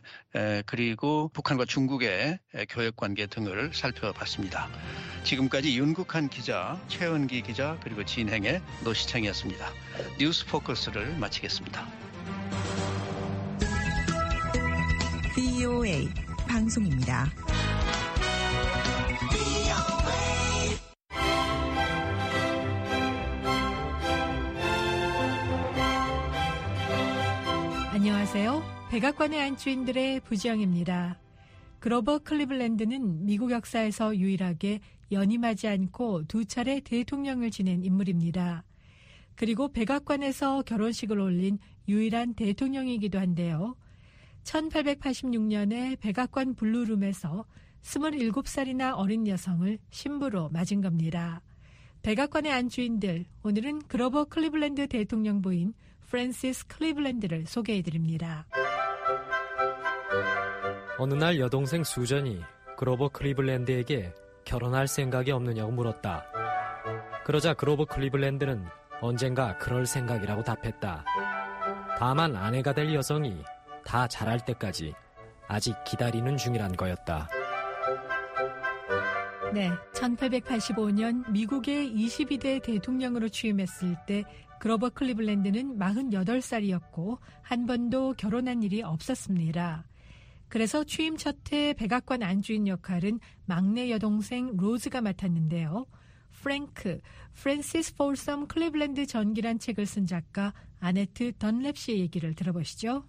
그리고 북한과 중국의 교역 관계 등을 살펴봤습니다. 지금까지 윤국한 기자, 최은기 기자 그리고 진행의 노시창이었습니다. 뉴스 포커스를 마치겠습니다. 브이오에이 방송입니다. 안녕하세요. 백악관의 안주인들의 부지영입니다. 그로버 클리블랜드는 미국 역사에서 유일하게 연임하지 않고 두 차례 대통령을 지낸 인물입니다. 그리고 백악관에서 결혼식을 올린 유일한 대통령이기도 한데요. 천팔백팔십육 년에 백악관 블루룸에서 스물일곱 살이나 어린 여성을 신부로 맞은 겁니다. 백악관의 안주인들, 오늘은 그로버 클리블랜드 대통령 부인 프랜시스 클리블랜드를 소개해드립니다. 어느 날 여동생 수전이 그로버 클리블랜드에게 결혼할 생각이 없느냐고 물었다. 그러자 그로버 클리블랜드는 언젠가 그럴 생각이라고 답했다. 다만 아내가 될 여성이 다 자랄 때까지 아직 기다리는 중이란 거였다. 네, 천팔백팔십오 년 미국의 이십이 대 대통령으로 취임했을 때 그로버 클리블랜드는 마흔여덟 살이었고 한 번도 결혼한 일이 없었습니다. 그래서 취임 첫 해 백악관 안주인 역할은 막내 여동생 로즈가 맡았는데요. 프랭크, 프랜시스 폴섬 클리블랜드 전기란 책을 쓴 작가 아네트 던랩 씨의 얘기를 들어보시죠.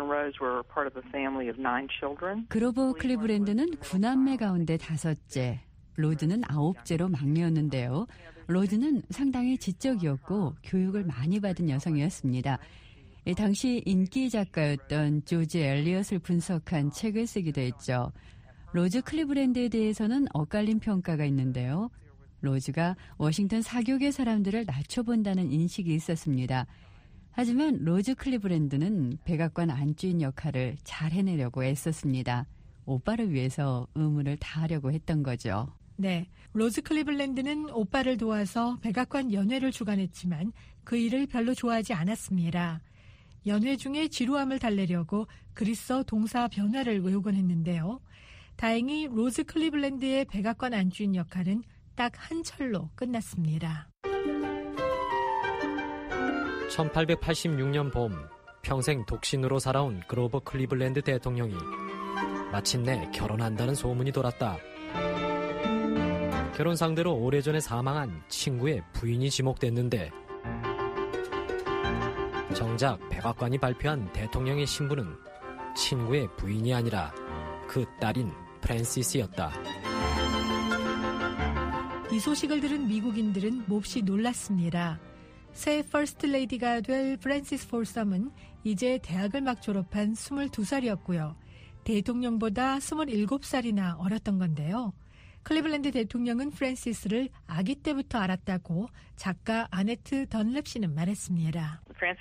그로버 클리블랜드는 구남매 가운데 다섯째, 로드는 아홉째로 막내였는데요. 로드는 상당히 지적이었고 교육을 많이 받은 여성이었습니다. 당시 인기 작가였던 조지 엘리엇을 분석한 책을 쓰기도 했죠. 로즈 클리브랜드에 대해서는 엇갈린 평가가 있는데요. 로즈가 워싱턴 사교계 사람들을 낮춰본다는 인식이 있었습니다. 하지만 로즈 클리브랜드는 백악관 안주인 역할을 잘 해내려고 애썼습니다. 오빠를 위해서 의무를 다하려고 했던 거죠. 네, 로즈 클리블랜드는 오빠를 도와서 백악관 연회를 주관했지만 그 일을 별로 좋아하지 않았습니다. 연회 중에 지루함을 달래려고 그리스어 동사 변화를 외우곤 했는데요. 다행히 로즈 클리블랜드의 백악관 안주인 역할은 딱 한 철로 끝났습니다. 천팔백팔십육 년 봄, 평생 독신으로 살아온 그로버 클리블랜드 대통령이 마침내 결혼한다는 소문이 돌았다. 결혼 상대로 오래전에 사망한 친구의 부인이 지목됐는데 정작 백악관이 발표한 대통령의 신부는 친구의 부인이 아니라 그 딸인 프랜시스였다. 이 소식을 들은 미국인들은 몹시 놀랐습니다. 새 퍼스트 레이디가 될 프랜시스 폴섬은 이제 대학을 막 졸업한 스물두 살이었고요. 대통령보다 스물일곱 살이나 어렸던 건데요. 클리블랜드 대통령은 프랜시스를 아기 때부터 알았다고 작가 아네트 던랩 씨는 말했습니다.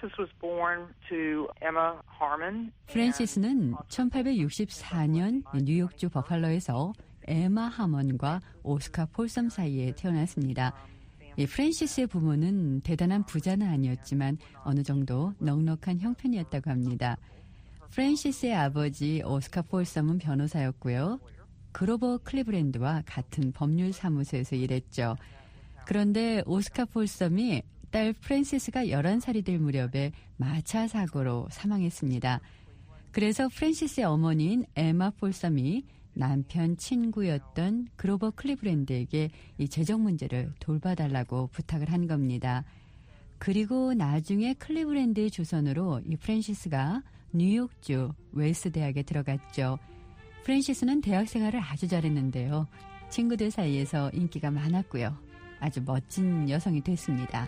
프랜시스는 천팔백육십사 년 뉴욕주 버팔로에서 에마 하먼과 오스카 폴섬 사이에 태어났습니다. 이 프랜시스의 부모는 대단한 부자는 아니었지만 어느 정도 넉넉한 형편이었다고 합니다. 프랜시스의 아버지 오스카 폴섬은 변호사였고요. 그로버 클리브랜드와 같은 법률사무소에서 일했죠. 그런데 오스카 폴섬이 딸 프랜시스가 열한 살이 될 무렵에 마차 사고로 사망했습니다. 그래서 프랜시스의 어머니인 에마 폴섬이 남편 친구였던 그로버 클리브랜드에게 이 재정 문제를 돌봐달라고 부탁을 한 겁니다. 그리고 나중에 클리브랜드의 조선으로 이 프랜시스가 뉴욕주 웰스 대학에 들어갔죠. 프랜시스는 대학 생활을 아주 잘했는데요. 친구들 사이에서 인기가 많았고요. 아주 멋진 여성이 됐습니다.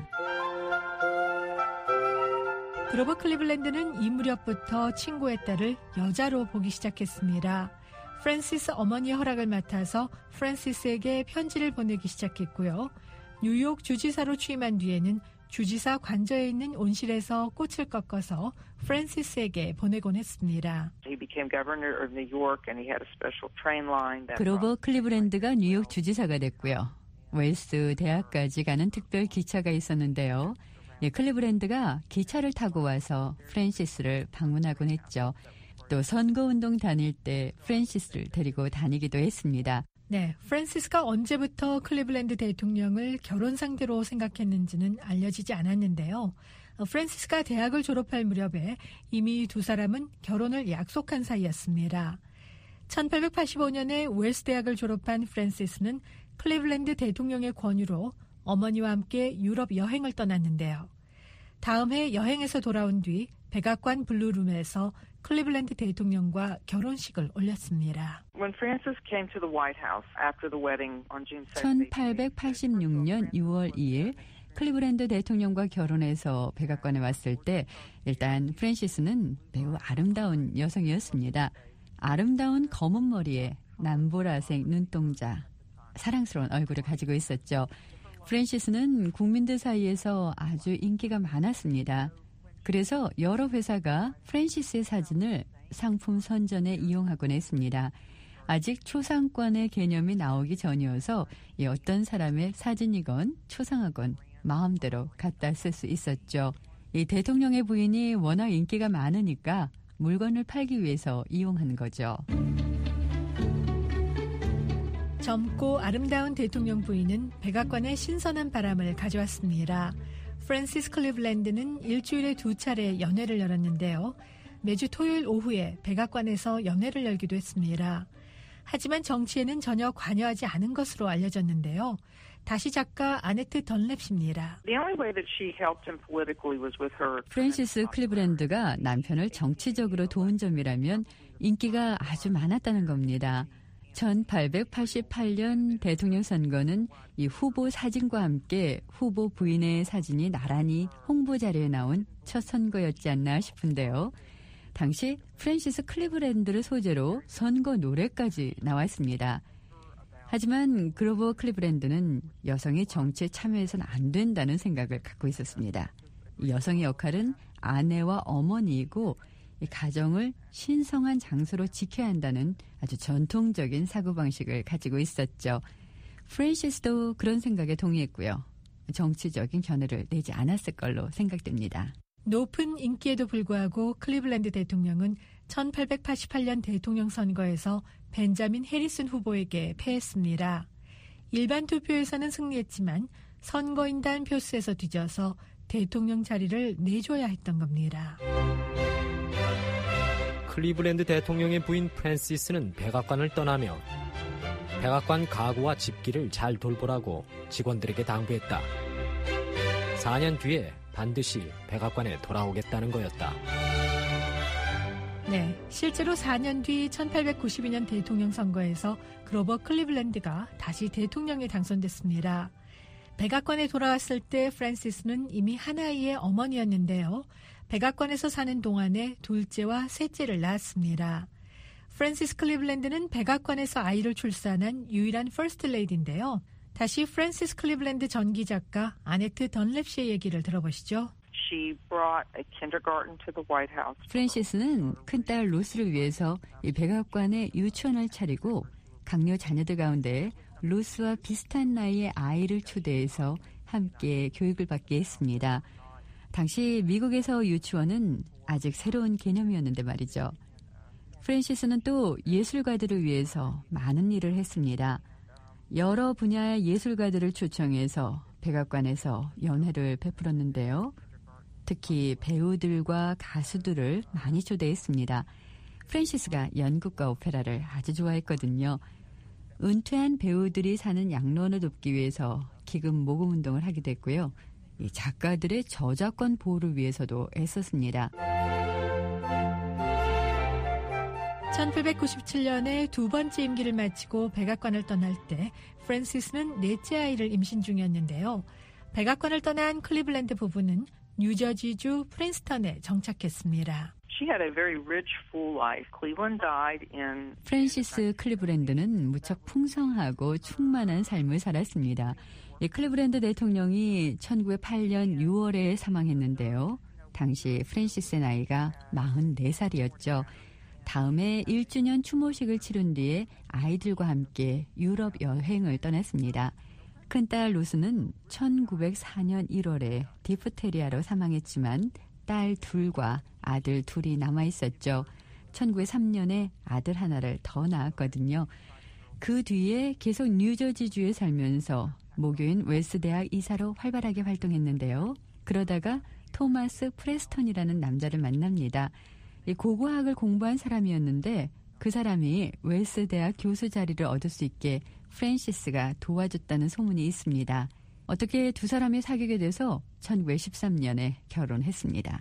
그로버 클리블랜드는 이 무렵부터 친구의 딸을 여자로 보기 시작했습니다. 프랜시스 어머니의 허락을 맡아서 프랜시스에게 편지를 보내기 시작했고요. 뉴욕 주지사로 취임한 뒤에는 주지사 관저에 있는 온실에서 꽃을 꺾어서 프랜시스에게 보내곤 했습니다. 그로버 클리브랜드가 뉴욕 주지사가 됐고요. 웰스 대학까지 가는 특별 기차가 있었는데요. 예, 클리브랜드가 기차를 타고 와서 프랜시스를 방문하곤 했죠. 또 선거운동 다닐 때 프랜시스를 데리고 다니기도 했습니다. 네, 프랜시스가 언제부터 클리블랜드 대통령을 결혼 상대로 생각했는지는 알려지지 않았는데요. 프랜시스가 대학을 졸업할 무렵에 이미 두 사람은 결혼을 약속한 사이였습니다. 천팔백팔십오 년에 웰스 대학을 졸업한 프랜시스는 클리블랜드 대통령의 권유로 어머니와 함께 유럽 여행을 떠났는데요. 다음 해 여행에서 돌아온 뒤 백악관 블루룸에서 클리블랜드 대통령과 결혼식을 올렸습니다. 천팔백팔십육 년 유월 이일 클리블랜드 대통령과 결혼해서 백악관에 왔을 때 일단 프랜시스는 매우 아름다운 여성이었습니다. 아름다운 검은 머리에 남보라색 눈동자, 사랑스러운 얼굴을 가지고 있었죠. 프랜시스는 국민들 사이에서 아주 인기가 많았습니다. 그래서 여러 회사가 프랜시스의 사진을 상품 선전에 이용하곤 했습니다. 아직 초상권의 개념이 나오기 전이어서 어떤 사람의 사진이건 초상화건 마음대로 갖다 쓸 수 있었죠. 이 대통령의 부인이 워낙 인기가 많으니까 물건을 팔기 위해서 이용한 거죠. 젊고 아름다운 대통령 부인은 백악관에 신선한 바람을 가져왔습니다. 프랜시스 클리블랜드는 일주일에 두 차례 연회를 열었는데요. 매주 토요일 오후에 백악관에서 연회를 열기도 했습니다. 하지만 정치에는 전혀 관여하지 않은 것으로 알려졌는데요. 다시 작가 아네트 던랩 씨입니다. 프랜시스 클리블랜드가 남편을 정치적으로 도운 점이라면 인기가 아주 많았다는 겁니다. 천팔백팔십팔 년 대통령 선거는 이 후보 사진과 함께 후보 부인의 사진이 나란히 홍보 자료에 나온 첫 선거였지 않나 싶은데요. 당시 프랜시스 클리블랜드를 소재로 선거 노래까지 나왔습니다. 하지만 그로버 클리블랜드는 여성이 정치에 참여해서는 안 된다는 생각을 갖고 있었습니다. 이 여성의 역할은 아내와 어머니이고 이 가정을 신성한 장소로 지켜야 한다는 아주 전통적인 사고방식을 가지고 있었죠. 프랜시스도 그런 생각에 동의했고요. 정치적인 견해를 내지 않았을 걸로 생각됩니다. 높은 인기에도 불구하고 클리블랜드 대통령은 천팔백팔십팔 년 대통령 선거에서 벤자민 해리슨 후보에게 패했습니다. 일반 투표에서는 승리했지만 선거인단 표수에서 뒤져서 대통령 자리를 내줘야 했던 겁니다. 클리블랜드 대통령의 부인 프랜시스는 백악관을 떠나며 백악관 가구와 집기를 잘 돌보라고 직원들에게 당부했다. 사 년 뒤에 반드시 백악관에 돌아오겠다는 거였다. 네, 실제로 사 년 뒤 천팔백구십이 년 대통령 선거에서 그로버 클리블랜드가 다시 대통령에 당선됐습니다. 백악관에 돌아왔을 때 프랜시스는 이미 한 아이의 어머니였는데요. 백악관에서 사는 동안에 둘째와 셋째를 낳았습니다. 프랜시스 클리블랜드는 백악관에서 아이를 출산한 유일한 퍼스트 레이디인데요. 다시 프랜시스 클리블랜드 전기 작가 아네트 던랩 씨의 얘기를 들어보시죠. She brought a kindergarten to the White House. 프랜시스는 큰딸 루스를 위해서 이 백악관에 유치원을 차리고 강요 자녀들 가운데 루스와 비슷한 나이의 아이를 초대해서 함께 교육을 받게 했습니다. 당시 미국에서 유치원은 아직 새로운 개념이었는데 말이죠. 프랜시스는 또 예술가들을 위해서 많은 일을 했습니다. 여러 분야의 예술가들을 초청해서 백악관에서 연회를 베풀었는데요. 특히 배우들과 가수들을 많이 초대했습니다. 프랜시스가 연극과 오페라를 아주 좋아했거든요. 은퇴한 배우들이 사는 양로원을 돕기 위해서 기금 모금 운동을 하기도 했고요. 이 작가들의 저작권 보호를 위해서도 애썼습니다. 천팔백구십칠 년에 두 번째 임기를 마치고 백악관을 떠날 때 프랜시스는 넷째 아이를 임신 중이었는데요. 백악관을 떠난 클리블랜드 부부는 뉴저지주 프린스턴에 정착했습니다. She had a very rich, full life. Cleveland died in... 프랜시스 클리블랜드는 무척 풍성하고 충만한 삶을 살았습니다. 이 클리블랜드 대통령이 천구백팔 년 유월에 사망했는데요. 당시 프랜시스의 나이가 마흔네 살이었죠. 다음에 일 주년 추모식을 치른 뒤에 아이들과 함께 유럽 여행을 떠났습니다. 큰딸 루스는 천구백사 년 일월에 디프테리아로 사망했지만 딸 둘과 아들 둘이 남아있었죠. 천구백삼 년에 아들 하나를 더 낳았거든요. 그 뒤에 계속 뉴저지주에 살면서 모교인 웰스 대학 이사로 활발하게 활동했는데요. 그러다가 토마스 프레스턴이라는 남자를 만납니다. 이 고고학을 공부한 사람이었는데 그 사람이 웰스 대학 교수 자리를 얻을 수 있게 프랜시스가 도와줬다는 소문이 있습니다. 어떻게 두 사람이 사귀게 돼서 천구백십삼 년에 결혼했습니다.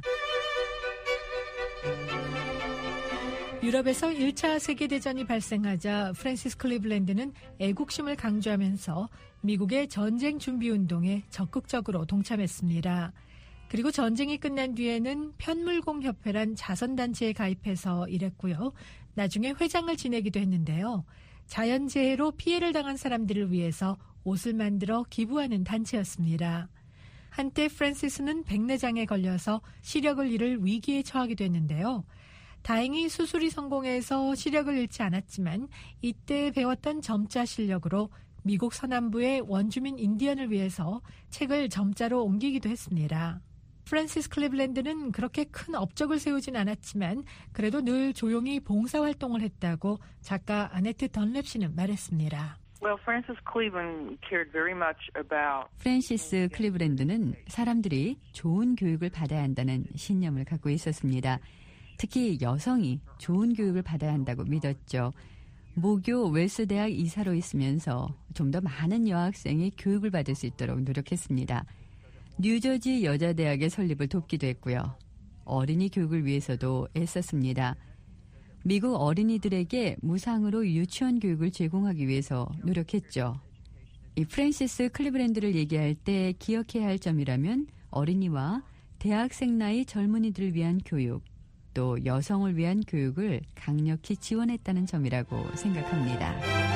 유럽에서 일 차 세계대전이 발생하자 프랜시스 클리블랜드는 애국심을 강조하면서 미국의 전쟁 준비 운동에 적극적으로 동참했습니다. 그리고 전쟁이 끝난 뒤에는 편물공협회란 자선단체에 가입해서 일했고요. 나중에 회장을 지내기도 했는데요. 자연재해로 피해를 당한 사람들을 위해서 옷을 만들어 기부하는 단체였습니다. 한때 프랜시스는 백내장에 걸려서 시력을 잃을 위기에 처하기도 했는데요. 다행히 수술이 성공해서 시력을 잃지 않았지만 이때 배웠던 점자 실력으로 미국 서남부의 원주민 인디언을 위해서 책을 점자로 옮기기도 했습니다. 프랜시스 클리블랜드는 그렇게 큰 업적을 세우진 않았지만 그래도 늘 조용히 봉사활동을 했다고 작가 아네트 던랩 씨는 말했습니다. Well, Francis Cleveland cared very much about... 프랜시스 클리블랜드는 사람들이 좋은 교육을 받아야 한다는 신념을 갖고 있었습니다. 특히 여성이 좋은 교육을 받아야 한다고 믿었죠. 모교 웰스 대학 이사로 있으면서 좀 더 많은 여학생이 교육을 받을 수 있도록 노력했습니다. 뉴저지 여자대학의 설립을 돕기도 했고요. 어린이 교육을 위해서도 애썼습니다. 미국 어린이들에게 무상으로 유치원 교육을 제공하기 위해서 노력했죠. 이 프랜시스 클리브랜드를 얘기할 때 기억해야 할 점이라면 어린이와 대학생 나이 젊은이들을 위한 교육, 또 여성을 위한 교육을 강력히 지원했다는 점이라고 생각합니다.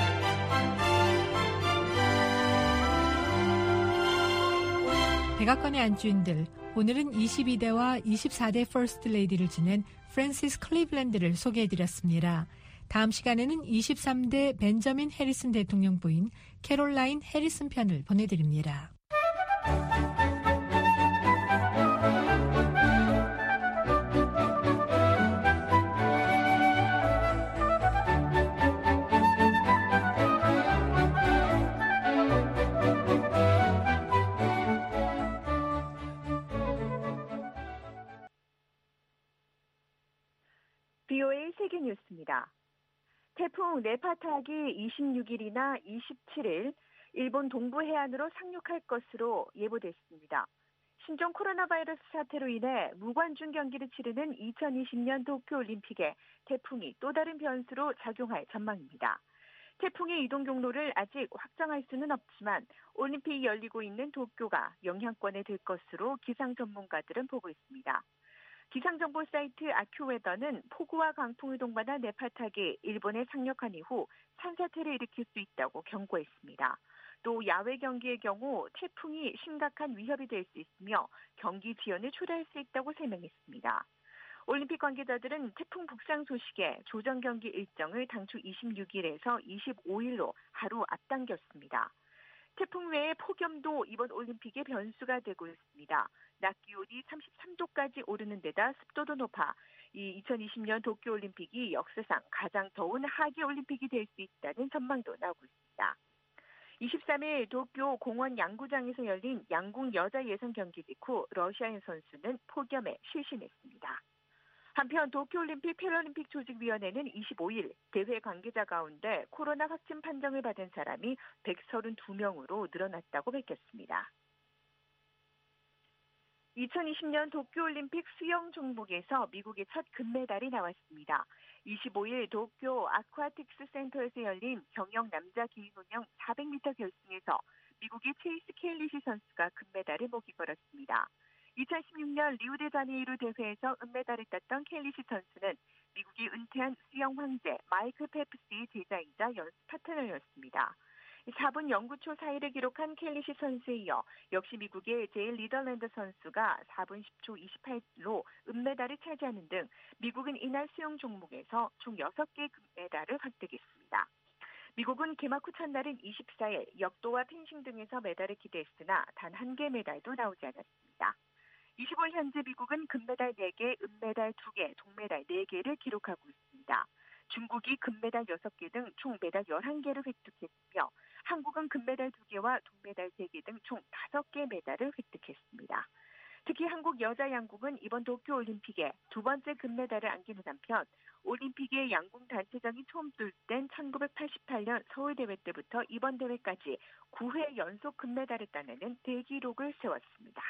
백악관의 안주인들, 오늘은 이십이 대와 이십사 대 퍼스트 레이디를 지낸 프랜시스 클리블랜드를 소개해드렸습니다. 다음 시간에는 이십삼 대 벤저민 해리슨 대통령 부인 캐롤라인 해리슨 편을 보내드립니다. 비오에이 세계뉴스입니다. 태풍 네파탁이 이십육 일이나 이십칠 일 일본 동부 해안으로 상륙할 것으로 예보됐습니다. 신종 코로나 바이러스 사태로 인해 무관중 경기를 치르는 이천이십 년 도쿄올림픽에 태풍이 또 다른 변수로 작용할 전망입니다. 태풍의 이동 경로를 아직 확정할 수는 없지만 올림픽이 열리고 있는 도쿄가 영향권에 들 것으로 기상 전문가들은 보고 있습니다. 기상정보 사이트 아큐웨더는 폭우와 강풍을 동반한 네파탁이 일본에 상륙한 이후 산사태를 일으킬 수 있다고 경고했습니다. 또 야외 경기의 경우 태풍이 심각한 위협이 될 수 있으며 경기 지연을 초래할 수 있다고 설명했습니다. 올림픽 관계자들은 태풍 북상 소식에 조정 경기 일정을 당초 이십육 일에서 이십오 일로 하루 앞당겼습니다. 태풍 외에 폭염도 이번 올림픽의 변수가 되고 있습니다. 낮 기온이 삼십삼 도까지 오르는 데다 습도도 높아 이 이천이십 년 도쿄올림픽이 역사상 가장 더운 하계올림픽이 될 수 있다는 전망도 나오고 있습니다. 이십삼 일 도쿄 공원 양구장에서 열린 양궁 여자 예선 경기 직후 러시아인 선수는 폭염에 실신했습니다. 한편 도쿄올림픽 패럴림픽 조직위원회는 이십오 일 대회 관계자 가운데 코로나 확진 판정을 받은 사람이 백삼십이 명으로 늘어났다고 밝혔습니다. 이천이십 년 도쿄올림픽 수영 종목에서 미국의 첫 금메달이 나왔습니다. 이십오 일 도쿄 아쿠아틱스 센터에서 열린 경영 남자 개인운영 사백 미터 결승에서 미국의 체이스 켈리시 선수가 금메달을 목이 걸었습니다. 이천십육 년 리우데자네이루 대회에서 은메달을 땄던 켈리시 선수는 미국이 은퇴한 수영 황제 마이클 펠프스의 제자이자 연습 파트너였습니다. 사 분 영 구 초 사 일을 기록한 켈리시 선수에 이어 역시 미국의 제일 리더랜드 선수가 사 분 십 초 이십팔 로 은메달을 차지하는 등 미국은 이날 수영 종목에서 총 여섯 개의 금메달을 획득했습니다. 미국은 개막 후 첫날인 이십사 일 역도와 펜싱 등에서 메달을 기대했으나 단 한 개의 메달도 나오지 않았습니다. 이십오 일 현재 미국은 금메달 네 개, 은메달 두 개, 동메달 네 개를 기록하고 있습니다. 중국이 금메달 여섯 개 등 총 메달 열한 개를 획득했으며 한국은 금메달 두 개와 동메달 세 개 등 총 다섯 개의 메달을 획득했습니다. 특히 한국 여자 양궁은 이번 도쿄올림픽에 두 번째 금메달을 안기는 한편 올림픽의 양궁 단체전이 처음 뚫땐 천구백팔십팔 년 서울대회 때부터 이번 대회까지 구 회 연속 금메달을 따내는 대기록을 세웠습니다.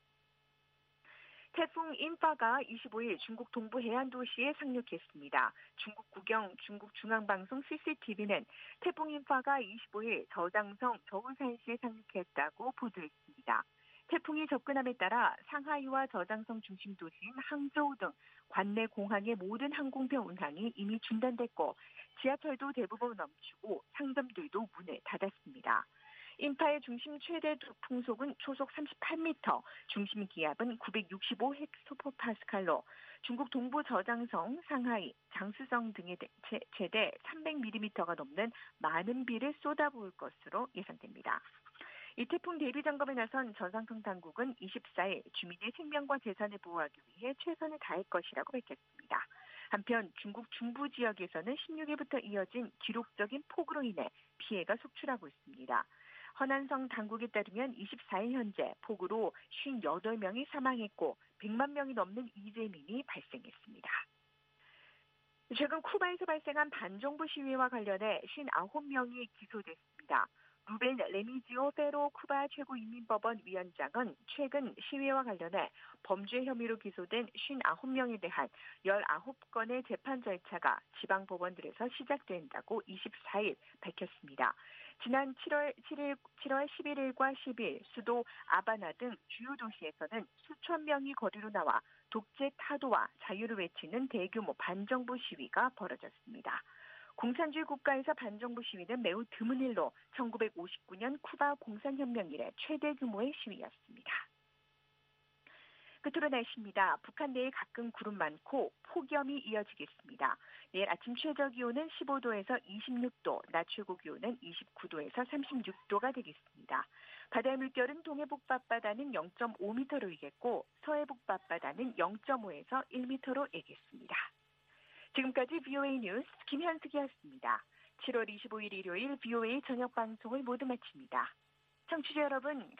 태풍 인파가 이십오 일 중국 동부 해안 도시에 상륙했습니다. 중국 국영 중국 중앙방송 씨씨티비는 태풍 인파가 이십오 일 저장성 저우산시에 상륙했다고 보도했습니다. 태풍이 접근함에 따라 상하이와 저장성 중심 도시인 항저우 등 관내 공항의 모든 항공편 운항이 이미 중단됐고 지하철도 대부분 멈추고 상점들도 문을 닫았습니다. 인파의 중심 최대 풍속은 초속 삼십팔 미터, 중심 기압은 구백육십오 헥토파스칼로 중국 동부 저장성, 상하이, 장쑤성 등에 최대 삼백 밀리미터가 넘는 많은 비를 쏟아부을 것으로 예상됩니다. 이 태풍 대비 점검에 나선 저장성 당국은 이십사 일 주민의 생명과 재산을 보호하기 위해 최선을 다할 것이라고 밝혔습니다. 한편 중국 중부 지역에서는 십육 일부터 이어진 기록적인 폭우로 인해 피해가 속출하고 있습니다. 허난성 당국에 따르면 이십사 일 현재 폭우로 오십팔 명이 사망했고 백만 명이 넘는 이재민이 발생했습니다. 최근 쿠바에서 발생한 반정부 시위와 관련해 오십구 명이 기소됐습니다. 루벤 레미지오 페로 쿠바 최고인민법원 위원장은 최근 시위와 관련해 범죄 혐의로 기소된 오십구 명에 대한 십구 건의 재판 절차가 지방법원들에서 시작된다고 이십사일 밝혔습니다. 지난 칠월 칠일, 칠월 십일일과 십일 수도 아바나 등 주요 도시에서는 수천 명이 거리로 나와 독재 타도와 자유를 외치는 대규모 반정부 시위가 벌어졌습니다. 공산주의 국가에서 반정부 시위는 매우 드문 일로 천구백오십구년 쿠바 공산혁명 이래 최대 규모의 시위였습니다. 끝으로 날씨입니다. 북한 내일 가끔 구름 많고 폭염이 이어지겠습니다. 내일 아침 최저 기온은 십오도에서 이십육도, 낮 최고 기온은 이십구도에서 삼십육도가 되겠습니다. 바다의 물결은 동해북 밤바다는 영점오 미터로 일겠고 서해북 밤바다는 영점오에서 일 미터로 일겠습니다. 지금까지 브이오에이 뉴스 김현숙이었습니다. 칠월 이십오일 일요일 브이오에이 저녁 방송을 모두 마칩니다. 청취자 여러분.